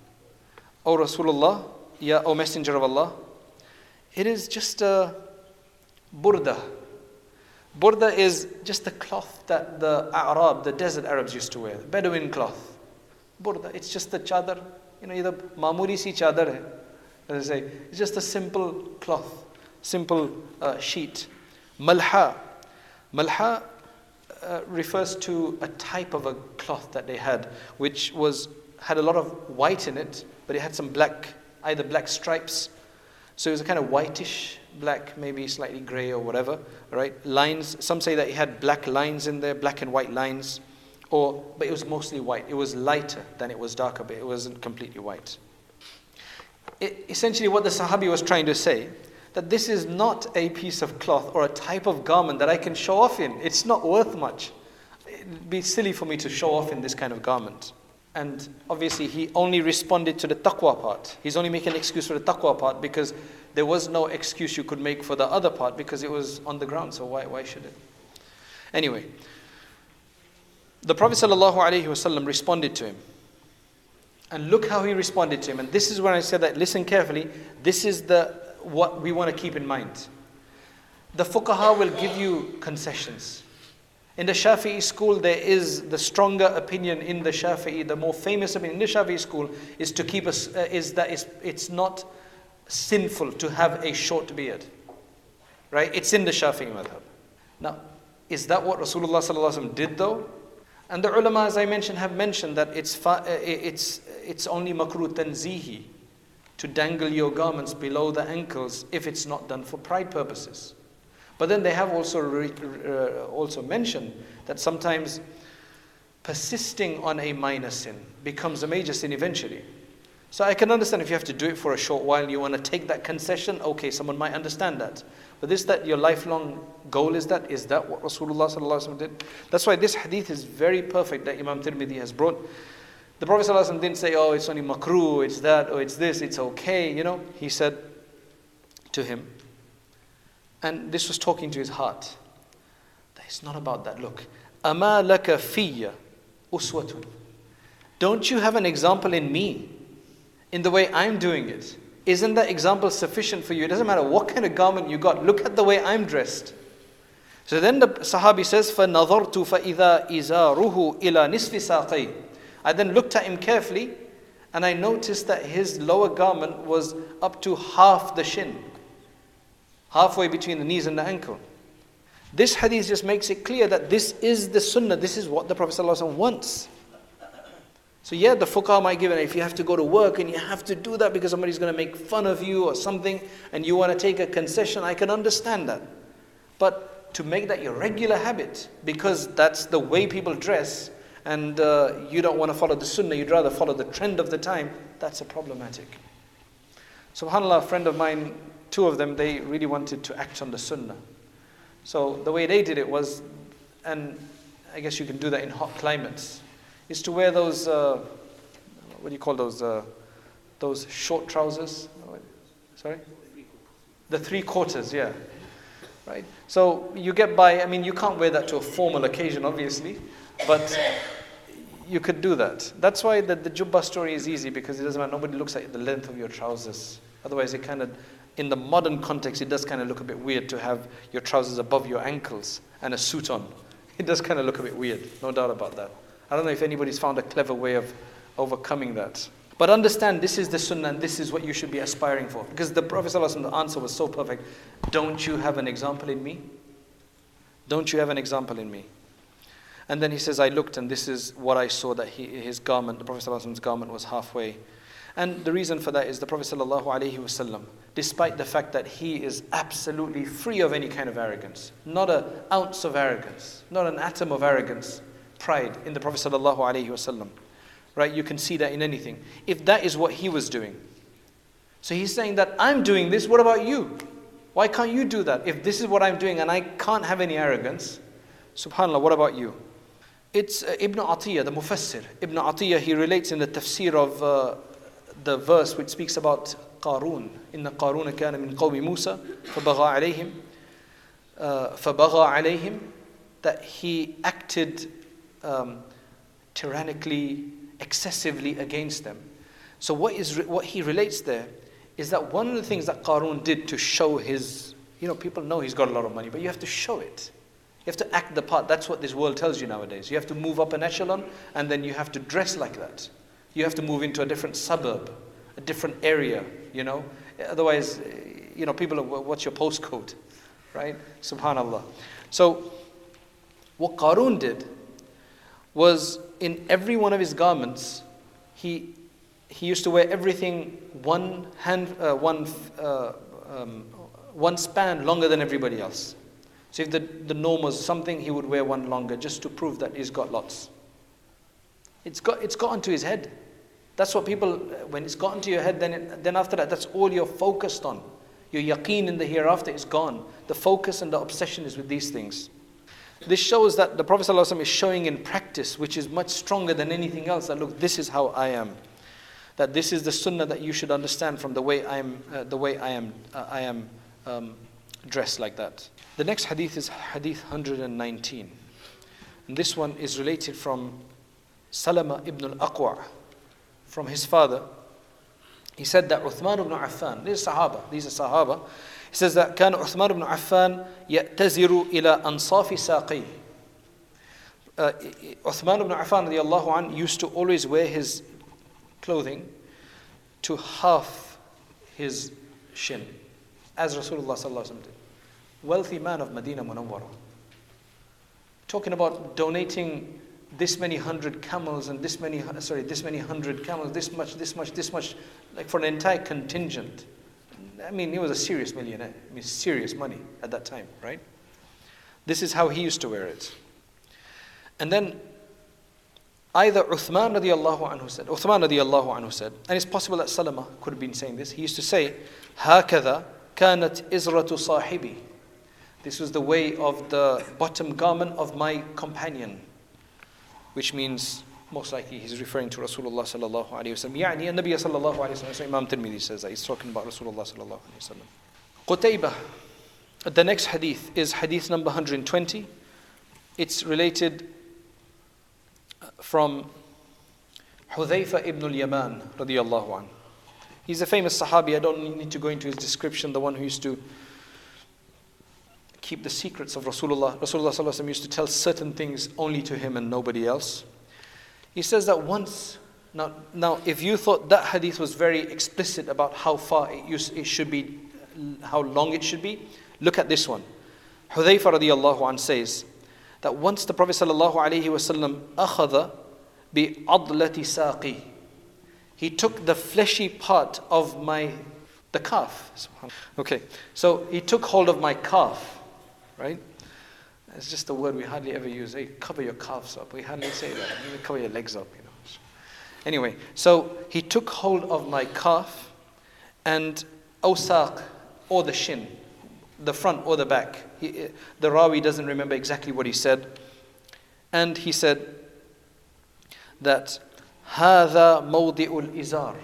O Rasulullah, Ya, O Messenger of Allah, it is just a burda. Burda is just the cloth that the Arab, the desert Arabs used to wear, Bedouin cloth. Burda, it's just the chadar, you know, either mamuri si chadar hai, as I say, it's just a simple cloth, simple uh, sheet. Malha. Malha uh, refers to a type of a cloth that they had, which was had a lot of white in it, but it had some black, either black stripes. So it was a kind of whitish black, maybe slightly grey or whatever, right? Lines, some say that it had black lines in there, black and white lines, or but it was mostly white. It was lighter than it was darker, but it wasn't completely white. It, essentially what the Sahabi was trying to say, that this is not a piece of cloth or a type of garment that I can show off in. It's not worth much. It'd be silly for me to show off in this kind of garment. And obviously he only responded to the taqwa part. He's only making an excuse for the taqwa part because there was no excuse you could make for the other part because it was on the ground, so why, why should it? Anyway, the Prophet ﷺ responded to him. And look how he responded to him. And this is when I said that, listen carefully, this is the what we want to keep in mind. The fuqaha will give you concessions. In the Shafi'i school, there is the stronger opinion in the Shafi'i, the more famous opinion in the Shafi'i school is to keep us uh, is that it's, it's not sinful to have a short beard. Right? It's in the Shafi'i madhab. Now, is that what Rasulullah sallallahu alaihi wasallam did though? And the ulama, as I mentioned, have mentioned that it's fa- it's it's only makruh tanzihi to dangle your garments below the ankles if it's not done for pride purposes. But then they have also re- uh, also mentioned that sometimes persisting on a minor sin becomes a major sin eventually. So I can understand if you have to do it for a short while, you want to take that concession, okay, someone might understand that. But this that your lifelong goal is that, is that what Rasulullah sallallahu alaihi wasallam did? That's why this hadith is very perfect that Imam Tirmidhi has brought. The Prophet sallallahu alaihi wasallam didn't say, oh, it's only makruh, it's that, or it's this, it's okay, you know. He said to him, and this was talking to his heart, that it's not about that. Look, ama laka fiyya uswatun. Don't you have an example in me, in the way I'm doing it? Isn't that example sufficient for you? It doesn't matter what kind of garment you got. Look at the way I'm dressed. So then the Sahabi says, فَنَظَرْتُ فَإِذَا إِزَارُهُ إِلَى نِصْفِ سَاقَيْهِ. I then looked at him carefully and I noticed that his lower garment was up to half the shin. Halfway between the knees and the ankle. This hadith just makes it clear that this is the sunnah. This is what the Prophet ﷺ wants. So yeah, the fuqaha might give it, if you have to go to work and you have to do that because somebody's going to make fun of you or something and you want to take a concession, I can understand that. But to make that your regular habit, because that's the way people dress and uh, you don't want to follow the sunnah, you'd rather follow the trend of the time, that's a problematic. SubhanAllah, a friend of mine, two of them, they really wanted to act on the sunnah. So the way they did it was, and I guess you can do that in hot climates, is to wear those, uh, what do you call those, uh, those short trousers? Sorry? The three quarters, yeah. Right? So you get by, I mean, you can't wear that to a formal occasion, obviously, but you could do that. That's why the, the jubbah story is easy, because it doesn't matter, nobody looks at the length of your trousers. Otherwise, it kind of, in the modern context, it does kind of look a bit weird to have your trousers above your ankles and a suit on. It does kind of look a bit weird, no doubt about that. I don't know if anybody's found a clever way of overcoming that. But understand, this is the sunnah and this is what you should be aspiring for. Because the Prophet ﷺ, the answer was so perfect. Don't you have an example in me? Don't you have an example in me? And then he says, I looked and this is what I saw, that he, his garment, the Prophet ﷺ's garment was halfway. And the reason for that is the Prophet ﷺ, despite the fact that he is absolutely free of any kind of arrogance, not an ounce of arrogance, not an atom of arrogance, pride in the Prophet ﷺ, right? You can see that in anything. If that is what he was doing. So he's saying that I'm doing this, what about you? Why can't you do that? If this is what I'm doing and I can't have any arrogance, subhanAllah, what about you? It's uh, Ibn Atiyah, the Mufassir. Ibn Atiyah, he relates in the tafsir of uh, the verse which speaks about Qarun. Inna Qaruna kana min qawmi Musa, فَبَغَى عَلَيْهِمْ فَبَغَى عَلَيْهِمْ, that he acted um, tyrannically, excessively against them. So what is what he relates there is that one of the things that Qarun did to show his, you know, people know he's got a lot of money, but you have to show it. You have to act the part. That's what this world tells you nowadays. You have to move up an echelon and then you have to dress like that. You have to move into a different suburb, a different area, you know. Otherwise, you know, people are, what's your postcode, right? Subhanallah. So what Qarun did was, in every one of his garments, he he used to wear everything one hand, uh, one uh, um, one span longer than everybody else. So if the, the norm was something, he would wear one longer just to prove that he's got lots. It's got it's got onto his head. That's what people, when it's got into your head, then it, then after that, that's all you're focused on. Your yaqeen in the hereafter is gone. The focus and the obsession is with these things. This shows that the Prophet ﷺ is showing in practice, which is much stronger than anything else, that look, this is how I am. That this is the sunnah that you should understand from the way I am, uh, the way I am, uh, I am um, dressed like that. The next hadith is hadith one hundred nineteen. And this one is related from Salama ibn al-Aqwa, from his father. He said that Uthman ibn Affan, these are Sahaba, these are Sahaba. He says that كان عثمان بن عفان يأتزر إلى أنصاف ساقيه. Uh, Uthman ibn Affan radiallahu anh used to always wear his clothing to half his shin, as Rasulullah sallallahu alaihi wasallam did. Wealthy man of Medina Munawwara. Talking about donating this many hundred camels and this many, sorry, this many hundred camels, this much, this much, this much, like for an entire contingent. I mean, he was a serious millionaire. I mean, serious money at that time, right? This is how he used to wear it. And then either Uthman radiallahu anhu said, Uthman radiallahu anhu said, and it's possible that Salama could have been saying this. He used to say, هَكَذَا كَانَتْ إِزْرَةُ صَاحِبِي. This was the way of the bottom garment of my companion. Which means, most likely he's referring to Rasulullah sallallahu alayhi wa sallam. يعني النبي صلى الله عليه وسلم. So Imam Tirmidhi says that. He's talking about Rasulullah sallallahu alayhi wa sallam. Qutaybah. The next hadith is hadith number one hundred twenty. It's related from Hudhayfa ibn al-Yaman radiyallahu anhu. He's a famous Sahabi. I don't need to go into his description. The one who used to keep the secrets of Rasulullah. Rasulullah sallallahu alaihi wasallam used to tell certain things only to him and nobody else. He says that once, now, now if you thought that hadith was very explicit about how far it, used, it should be, how long it should be, look at this one. Hudhayfa radiyallahu anhu says that once the Prophet sallallahu alaihi wasallam akhadha bi adlati saqi. He took the fleshy part of my, the calf. Okay, so he took hold of my calf. Right? It's just a word we hardly ever use. Hey, cover your calves up. We hardly say that. You cover your legs up, you know. Anyway, so he took hold of my calf and awsaq, or the shin, the front or the back. He, the Rawi doesn't remember exactly what he said. And he said that هَذَا مَوْضِعُ الْإِزَارِ.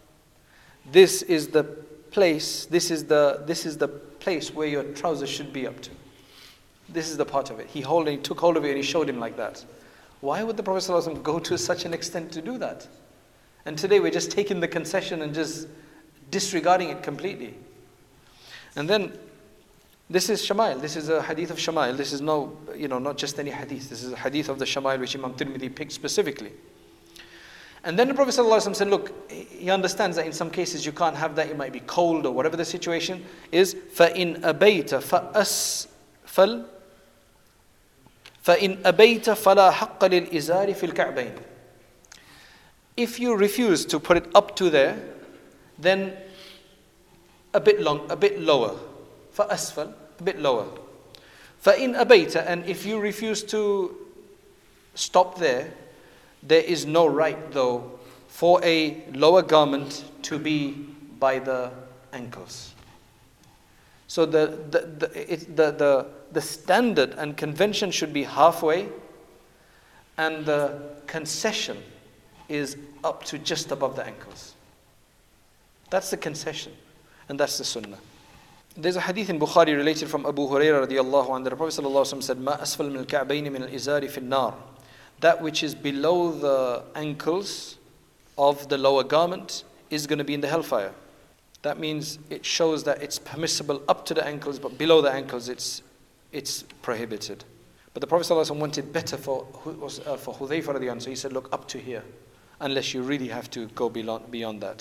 This is the place, this is the, this is the place where your trousers should be up to. This is the part of it. He, hold, he took hold of it and he showed him like that. Why would the Prophet ﷺ go to such an extent to do that? And today we're just taking the concession and just disregarding it completely. And then, this is Shama'il. This is a hadith of Shama'il. This is no, you know, not just any hadith. This is a hadith of the Shama'il which Imam Tirmidhi picked specifically. And then the Prophet ﷺ said, look, he understands that in some cases you can't have that. It might be cold or whatever the situation is. فَإِنْ أَبَيْتَ فَأَسْفَلْ فَإِنْ أَبَيْتَ فَلَا حَقَّ لِلْإِزَارِ فِي الْكَعْبَيْنِ. If you refuse to put it up to there, then a bit long, a bit lower. فَأَسْفَلْ, a bit lower. فَإِنْ أَبَيْتَ, and if you refuse to stop there, there is no right though for a lower garment to be by the ankles. So the the the, it, the the the standard and convention should be halfway, and the concession is up to just above the ankles. That's the concession, and that's the sunnah. There's a hadith in Bukhari related from Abu Hurairah radiyallahu anhu that the Prophet sallallahu alaihi wasallam said, "Ma asfal min al-ka'bayn min al-izari fi an-nar." That which is below the ankles of the lower garment is going to be in the hellfire. That means it shows that it's permissible up to the ankles, but below the ankles it's it's prohibited. But the Prophet ﷺ wanted better for uh, for Hudhayfa radiyallahu anhu, so he said, look, up to here, unless you really have to go beyond, beyond that.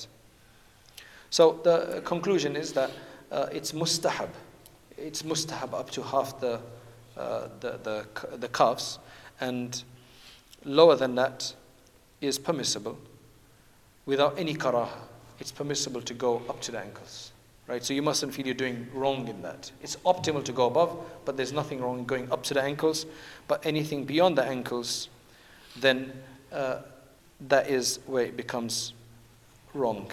So the conclusion is that uh, it's mustahab. It's mustahab up to half the, uh, the, the, the calves, and lower than that is permissible without any karaha. It's permissible to go up to the ankles, right? So you mustn't feel you're doing wrong in that. It's optimal to go above, but there's nothing wrong in going up to the ankles. But anything beyond the ankles, then uh, that is where it becomes wrong.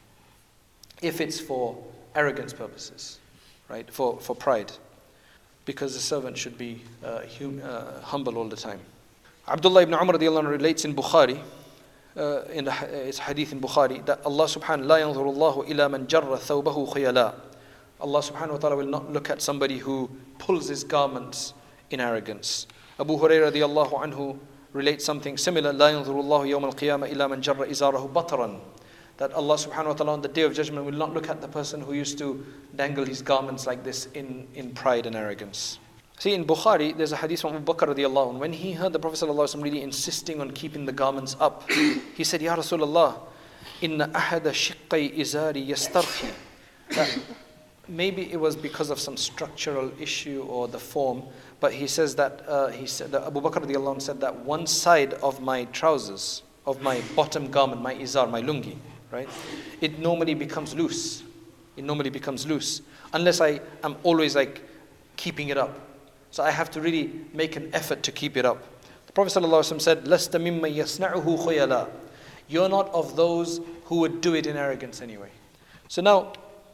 If it's for arrogance purposes, right? For for pride, because the servant should be uh, hum, uh, humble all the time. Abdullah ibn Umar radiallahu anhu relates in Bukhari, uh, in the, it's hadith in Bukhari, that Allah subhanahu la yanzuru Allahu ila man jarra thawbahu khuyala. Allah subhanahu wa ta'ala will not look at somebody who pulls his garments in arrogance. Abu Hurairah radiallahu anhu relates something similar, la yanzuru Allahu yawm al-qiyamah ila man jarra izarahu batran. That Allah subhanahu wa ta'ala on the day of judgment will not look at the person who used to dangle his garments like this in, in pride and arrogance. See, in Bukhari, there's a hadith from Abu Bakr radiallahu anhu. When he heard the Prophet sallallahu alaihi wasallam really insisting on keeping the garments up, he said, Ya Rasulullah, inna ahada shiqqay izari yastarhi. That maybe it was because of some structural issue or the form, but he says that, uh, he said that Abu Bakr radiallahu anh said that one side of my trousers, of my bottom garment, my izar, my lungi, right, it normally becomes loose. It normally becomes loose. Unless I am always like keeping it up. So I have to really make an effort to keep it up. The Prophet ﷺ said, لَسْتَ مِمَّنْ يَصْنَعُهُ خُيَلًا. You're not of those who would do it in arrogance anyway. So now,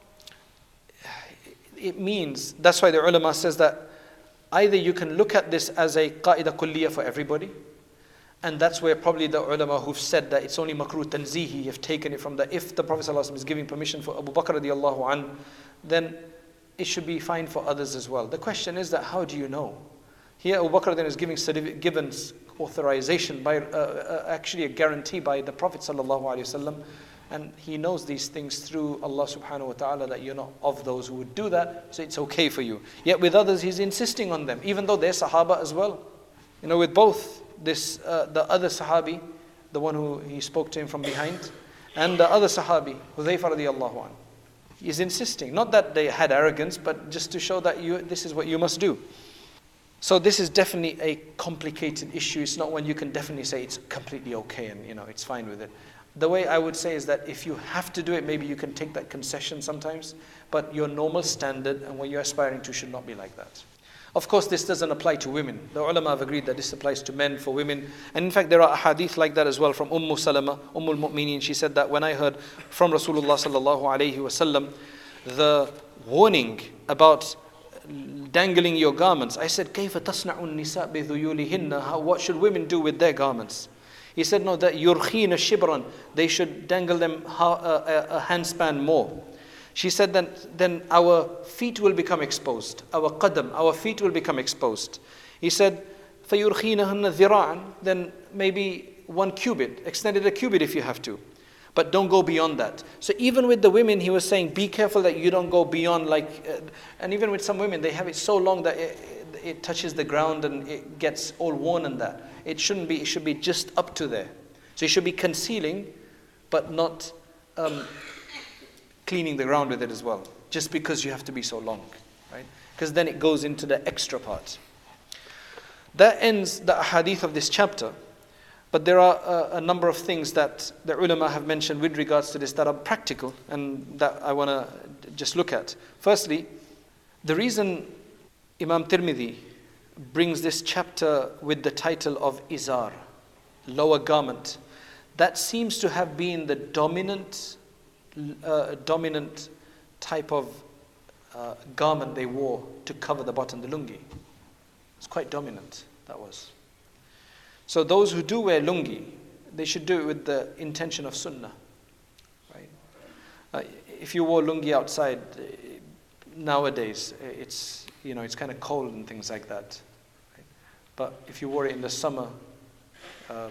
it means, that's why the ulama says that either you can look at this as a qaida kulliyah for everybody, and that's where probably the ulama who've said that it's only makruh tanzihi have taken it from that. If the Prophet ﷺ is giving permission for Abu Bakr radiallahu an, then it should be fine for others as well. The question is that how do you know? Here Abu Bakr then is giving given authorization by uh, uh, actually a guarantee by the Prophet sallallahu alaihi wasallam, and he knows these things through Allah subhanahu wa ta'ala that you're not of those who would do that, so it's okay for you. Yet with others he's insisting on them, even though they're Sahaba as well. You know, with both this uh, the other Sahabi, the one who he spoke to him from behind, and the other Sahabi, Hudhayfa radiallahu anhu. He's insisting, not that they had arrogance, but just to show that you this is what you must do. So this is definitely a complicated issue. It's not one you can definitely say it's completely okay and you know it's fine with it. The way I would say is that if you have to do it, maybe you can take that concession sometimes, but your normal standard and what you're aspiring to should not be like that. Of course, this doesn't apply to women. The ulama have agreed that this applies to men, for women. And in fact, there are hadith like that as well from Umm Salama, Umm al-Mu'mineen. She said that when I heard from Rasulullah sallallahu alayhi wasallam the warning about dangling your garments, I said, كَيْفَ تَصْنَعُ النِّسَاء بِذُيُولِهِنَّ? What should women do with their garments? He said, no, that يُرْخِينَ shibran, they should dangle them a, a, a handspan more. She said that then our feet will become exposed. Our qadam, our feet will become exposed. He said, فَيُرْخِينَهُنَّ ذِرَاعًا, then maybe one cubit, extend it a cubit if you have to. But don't go beyond that. So even with the women, he was saying, be careful that you don't go beyond like, uh, and even with some women, they have it so long that it, it touches the ground and it gets all worn and that. It shouldn't be, it should be just up to there. So you should be concealing, but not um, cleaning the ground with it as well. Just because you have to be so long, right? Because then it goes into the extra part. That ends the hadith of this chapter. But there are a, a number of things that the ulama have mentioned with regards to this that are practical and that I want to just look at. Firstly, the reason Imam Tirmidhi brings this chapter with the title of Izar, lower garment, that seems to have been the dominant, uh, dominant type of uh, garment they wore to cover the bottom, the lungi. It's quite dominant, that was. So those who do wear lungi, they should do it with the intention of sunnah, right? Uh, if you wore lungi outside, uh, nowadays it's you know it's kind of cold and things like that. Right? But if you wore it in the summer, um,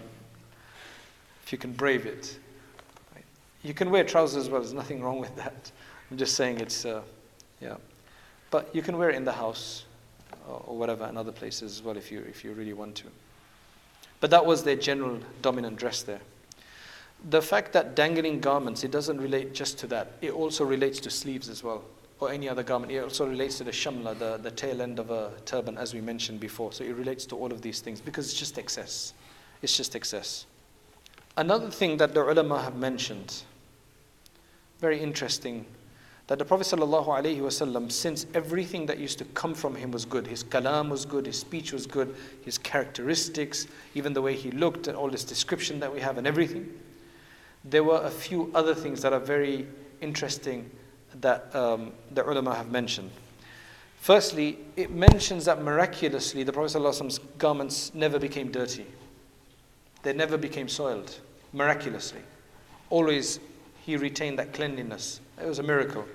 if you can brave it, right? You can wear trousers as well. There's nothing wrong with that. I'm just saying it's uh, yeah, but you can wear it in the house or, or whatever, and other places as well if you if you really want to. But that was their general dominant dress there. The fact that dangling garments, it doesn't relate just to that. It also relates to sleeves as well, or any other garment. It also relates to the shamla, the, the tail end of a turban, as we mentioned before. So it relates to all of these things because it's just excess. It's just excess. Another thing that the ulama have mentioned, very interesting, that the Prophet ﷺ, since everything that used to come from him was good, his kalam was good, his speech was good, his characteristics, even the way he looked and all this description that we have and everything, there were a few other things that are very interesting that um, the ulama have mentioned. Firstly, it mentions that miraculously the Prophet ﷺ's garments never became dirty. They never became soiled, miraculously. Always he retained that cleanliness. It was a miracle.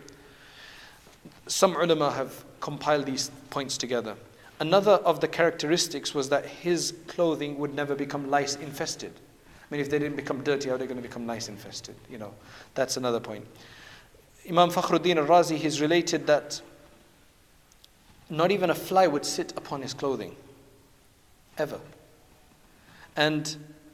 Some ulama have compiled these points together. Another of the characteristics was that his clothing would never become lice infested. I mean, if they didn't become dirty, how are they going to become lice infested? You know, that's another point. Imam Fakhruddin al-Razi, he's related that not even a fly would sit upon his clothing, ever. And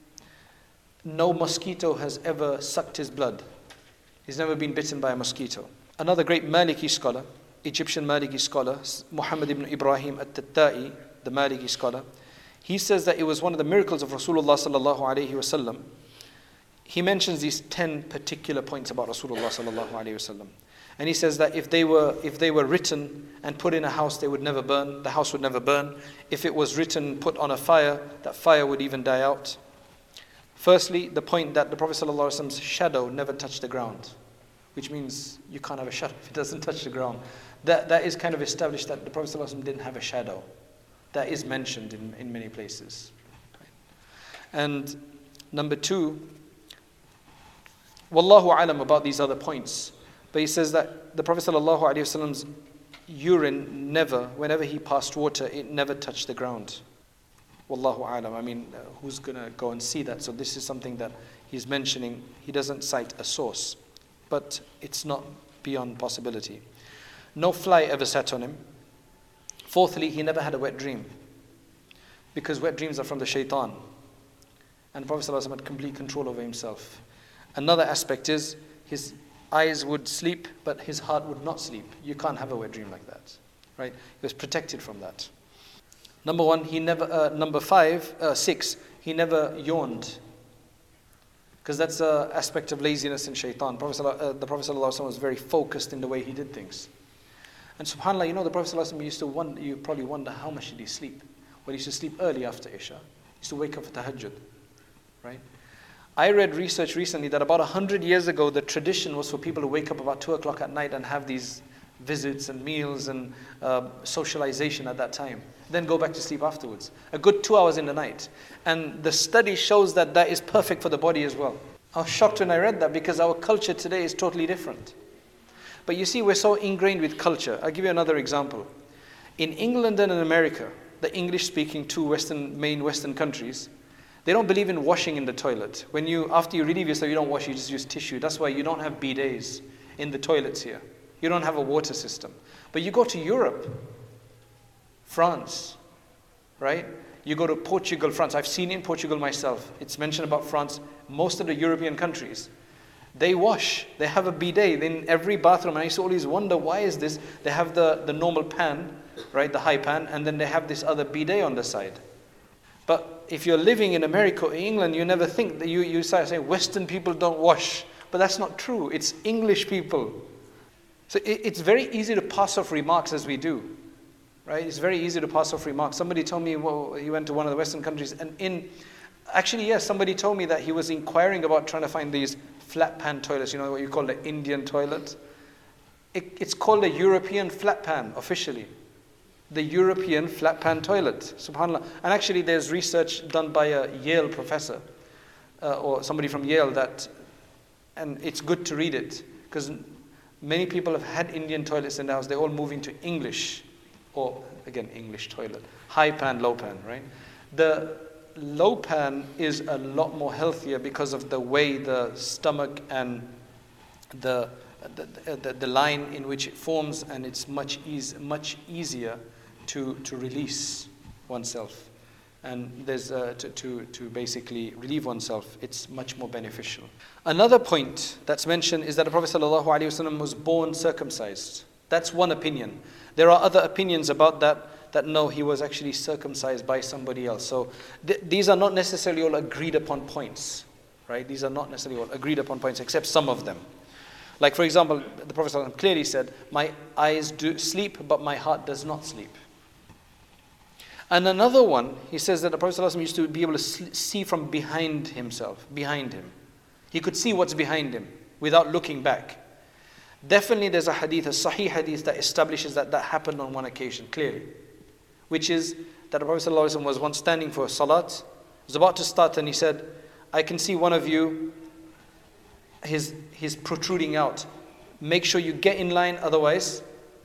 no mosquito has ever sucked his blood. He's never been bitten by a mosquito. Another great Maliki scholar, Egyptian Maliki scholar, Muhammad ibn Ibrahim at-Tattai, the Maliki scholar, he says that it was one of the miracles of Rasulullah sallallahu alayhi wasallam. He mentions these ten particular points about Rasulullah sallallahu alayhi wasallam. And he says that if they were if they were written and put in a house, they would never burn. The house would never burn. If it was written, put on a fire, that fire would even die out. Firstly, the point that the Prophet sallallahu alaihi wasallam's shadow never touched the ground, which means you can't have a shadow if it doesn't touch the ground. That that is kind of established that the Prophet sallallahu alaihi wasallam didn't have a shadow. That is mentioned in, in many places. And number two, Wallahu alam about these other points. But he says that the Prophet ﷺ's urine never, whenever he passed water, it never touched the ground. Wallahu alam. I mean, uh, who's going to go and see that? So this is something that he's mentioning. He doesn't cite a source, but it's not beyond possibility. No fly ever sat on him. Fourthly, he never had a wet dream, because wet dreams are from the shaitan. And the Prophet ﷺ had complete control over himself. Another aspect is his eyes would sleep, but his heart would not sleep. You can't have a wet dream like that, right? He was protected from that. Number one, he never. Uh, number five, uh, six, he never yawned, because that's an aspect of laziness and shaitan. Prophet, uh, the Prophet ﷺ was very focused in the way he did things. And subhanAllah, you know, the Prophet ﷺ used to wonder, you probably wonder how much did he sleep? Well, he used to sleep early after Isha. He used to wake up for tahajjud, right? I read research recently that about a hundred years ago, the tradition was for people to wake up about two o'clock at night and have these visits and meals and uh, socialization at that time. Then go back to sleep afterwards. A good two hours in the night. And the study shows that that is perfect for the body as well. I was shocked when I read that, because our culture today is totally different. But you see, we're so ingrained with culture. I'll give you another example. In England and in America, the English-speaking two Western, main Western countries, they don't believe in washing in the toilet. When you, after you relieve yourself, you don't wash, you just use tissue. That's why you don't have bidets in the toilets here. You don't have a water system. But you go to Europe, France, right? You go to Portugal, France. I've seen it in Portugal myself. It's mentioned about France. Most of the European countries, they wash. They have a bidet in every bathroom. And I used to always wonder, why is this? They have the, the normal pan, right? The high pan. And then they have this other bidet on the side. But if you're living in America or England, you never think that you, you start saying Western people don't wash. But that's not true. It's English people. So it, it's very easy to pass off remarks as we do. Right? It's very easy to pass off remarks. Somebody told me, well, he went to one of the Western countries. And in, actually, yes, somebody told me that he was inquiring about trying to find these flat pan toilets. You know what you call the Indian toilet? It, it's called a European flat pan officially. The European flat pan toilet, subhanAllah. And actually there's research done by a Yale professor uh, or somebody from Yale that, and it's good to read it, because many people have had Indian toilets in the house. They're all moving to English, or again English toilet, high pan, low pan, right? The low pan is a lot more healthier because of the way the stomach and the the, the, the line in which it forms, and it's much easy, much easier to, to release oneself. And there's uh, to, to, to basically relieve oneself, it's much more beneficial. Another point that's mentioned is that the Prophet ﷺ was born circumcised. That's one opinion. There are other opinions about that, that no, he was actually circumcised by somebody else. So th- these are not necessarily all agreed upon points, right? These are not necessarily all agreed upon points, except some of them. Like, for example, the Prophet ﷺ clearly said, my eyes do sleep, but my heart does not sleep. And another one, he says that the Prophet ﷺ used to be able to see from behind himself, behind him. He could see what's behind him without looking back. Definitely there's a hadith, a sahih hadith, that establishes that that happened on one occasion, clearly. Which is that the Prophet ﷺ was once standing for salat, was about to start, and he said, I can see one of you, His, his protruding out. Make sure you get in line, otherwise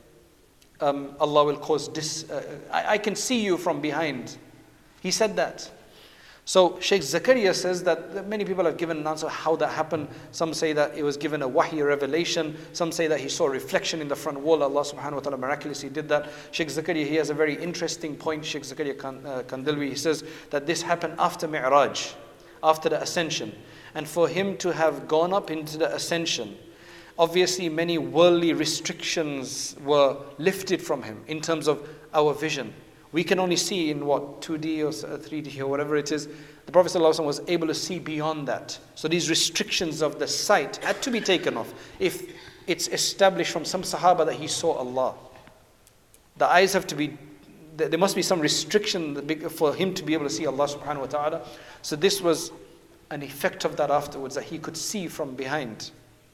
um, Allah will cause dis... Uh, I, I can see you from behind. He said that. So Shaykh Zakaria says that many people have given an answer how that happened. Some say that it was given a wahy revelation. Some say that he saw a reflection in the front wall. Allah subhanahu wa ta'ala miraculously did that. Shaykh Zakaria, he has a very interesting point. Shaykh Zakaria Kandilwi, he says that this happened after Mi'raj, after the ascension. And for him to have gone up into the ascension obviously many worldly restrictions were lifted from him in terms of our vision. We can only see in what, two D or three D or whatever it is. The Prophet ﷺ was able to see beyond that. So these restrictions of the sight had to be taken off. If it's established from some Sahaba that he saw Allah, the eyes have to be, there must be some restriction for him to be able to see Allah subhanahu wa ta'ala. So this was an effect of that afterwards, that he could see from behind.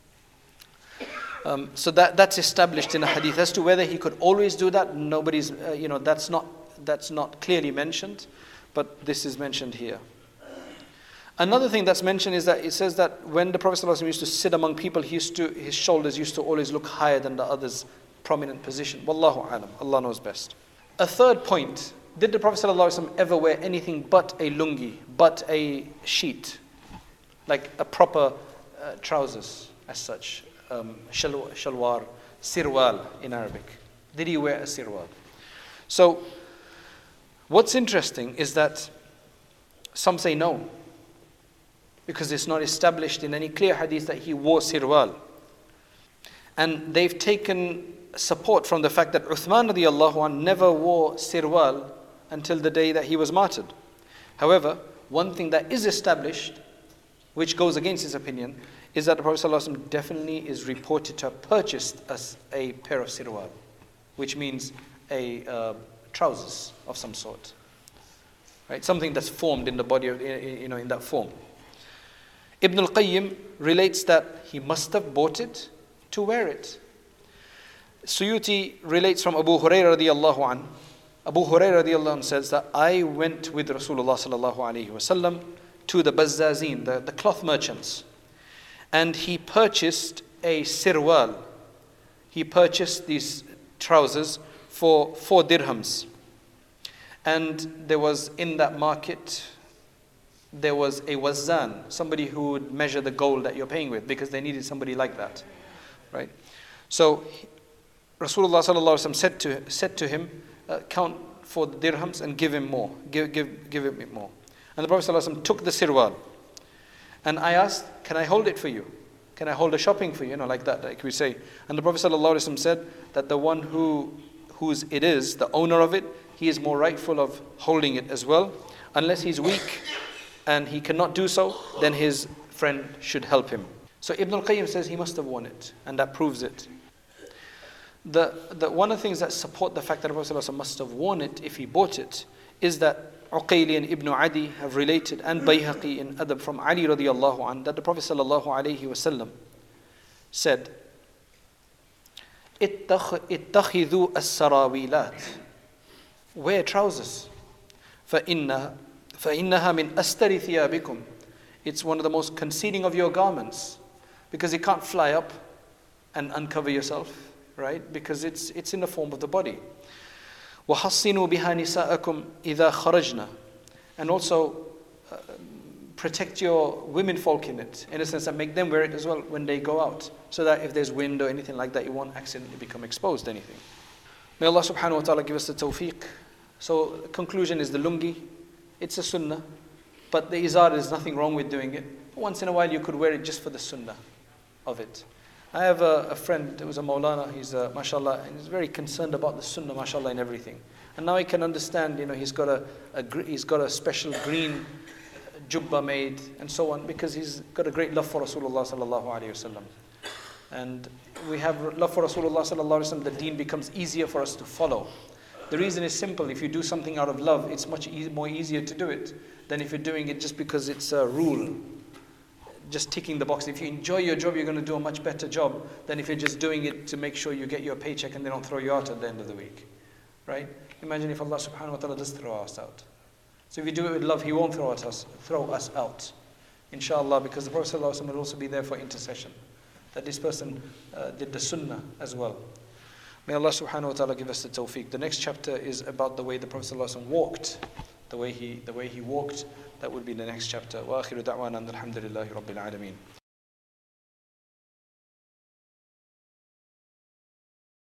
Um, so that that's established in a hadith. As to whether he could always do that, nobody's, uh, you know, that's not that's not clearly mentioned, but this is mentioned here. Another thing that's mentioned is that it says that when the Prophet ﷺ used to sit among people, he used to his shoulders used to always look higher than the others' prominent position. Wallahu alam. Allah knows best. A third point: did the Prophet ﷺ ever wear anything but a lungi, but a sheet, like a proper uh, trousers as such? Um, shalwar, shalwar, sirwal in Arabic. Did he wear a sirwal? So, what's interesting is that some say no, because it's not established in any clear hadith that he wore sirwal. And they've taken support from the fact that Uthman radiallahu anh never wore sirwal until the day that he was martyred. However, one thing that is established, which goes against his opinion, is that the Prophet ﷺ definitely is reported to have purchased us a pair of sirwal, which means a uh, trousers of some sort, right? Something that's formed in the body, of, you know, in that form. Ibn al-Qayyim relates that he must have bought it to wear it. Suyuti relates from Abu Hurairah radiyallahu an. Abu Hurairah radiyallahu an says that I went with Rasulullah sallallahu alaihi wasallam to the bazzazin, the, the cloth merchants. And he purchased a sirwal. He purchased these trousers for four dirhams. And there was in that market, there was a wazan, somebody who would measure the gold that you're paying with, because they needed somebody like that, right? So Rasulullah sallallahu alaihi wasallam said to said to him, uh, count for the dirhams and give him more, give give give him more. And the Prophet sallallahu alaihi wasallam took the sirwal. And I asked, can I hold it for you? Can I hold a shopping for you? You know, like that, like we say. And the Prophet ﷺ said that the one who whose it is, the owner of it, he is more rightful of holding it as well. Unless he's weak and he cannot do so, then his friend should help him. So Ibn al-Qayyim says he must have worn it, and that proves it. The, the, one of the things that support the fact that the Prophet ﷺ must have worn it if he bought it is that Uqayli and Ibn Adi have related, and Bayhaqi in Adab from Ali radiallahu anh, that the Prophet sallallahu alayhi wasallam said, اتخذوا السراويلات, wear trousers, فإنها فإنها من أستر ثيابكم, it's one of the most concealing of your garments, because it can't fly up and uncover yourself, right? Because it's it's in the form of the body. وَحَصِّنُوا بِهَا نِسَاءَكُمْ إِذَا خَرَجْنَا, and also uh, protect your women folk in it, in a sense that make them wear it as well when they go out, so that if there's wind or anything like that, you won't accidentally become exposed to anything. May Allah subhanahu wa ta'ala give us the tawfiq. So the conclusion is the lungi, it's a sunnah, but the izar, there's nothing wrong with doing it. Once in a while you could wear it just for the sunnah of it. I have a, a friend who was a Maulana, he's a, mashallah, and he's very concerned about the sunnah, mashallah, and everything. And now he can understand, you know, he's got a, a he's got a special green jubba made and so on, because he's got a great love for Rasulullah sallallahu alaihi wasallam. And we have love for Rasulullah sallallahu alaihi wasallam, the deen becomes easier for us to follow. The reason is simple: if you do something out of love, it's much e- more easier to do it than if you're doing it just because it's a rule. Just ticking the box. If you enjoy your job, you're going to do a much better job than if you're just doing it to make sure you get your paycheck and they don't throw you out at the end of the week. Right? Imagine if Allah subhanahu wa ta'ala does throw us out. So if you do it with love, He won't throw us, throw us out. Inshallah, because the Prophet sallallahu alaihi wasallam will also be there for intercession. That this person uh, did the sunnah as well. May Allah subhanahu wa ta'ala give us the tawfiq. The next chapter is about the way the Prophet sallallahu alaihi wasallam walked. The way he, the way he walked. That would be the next chapter. وآخر دعوانا الحمد لله رب العالمين.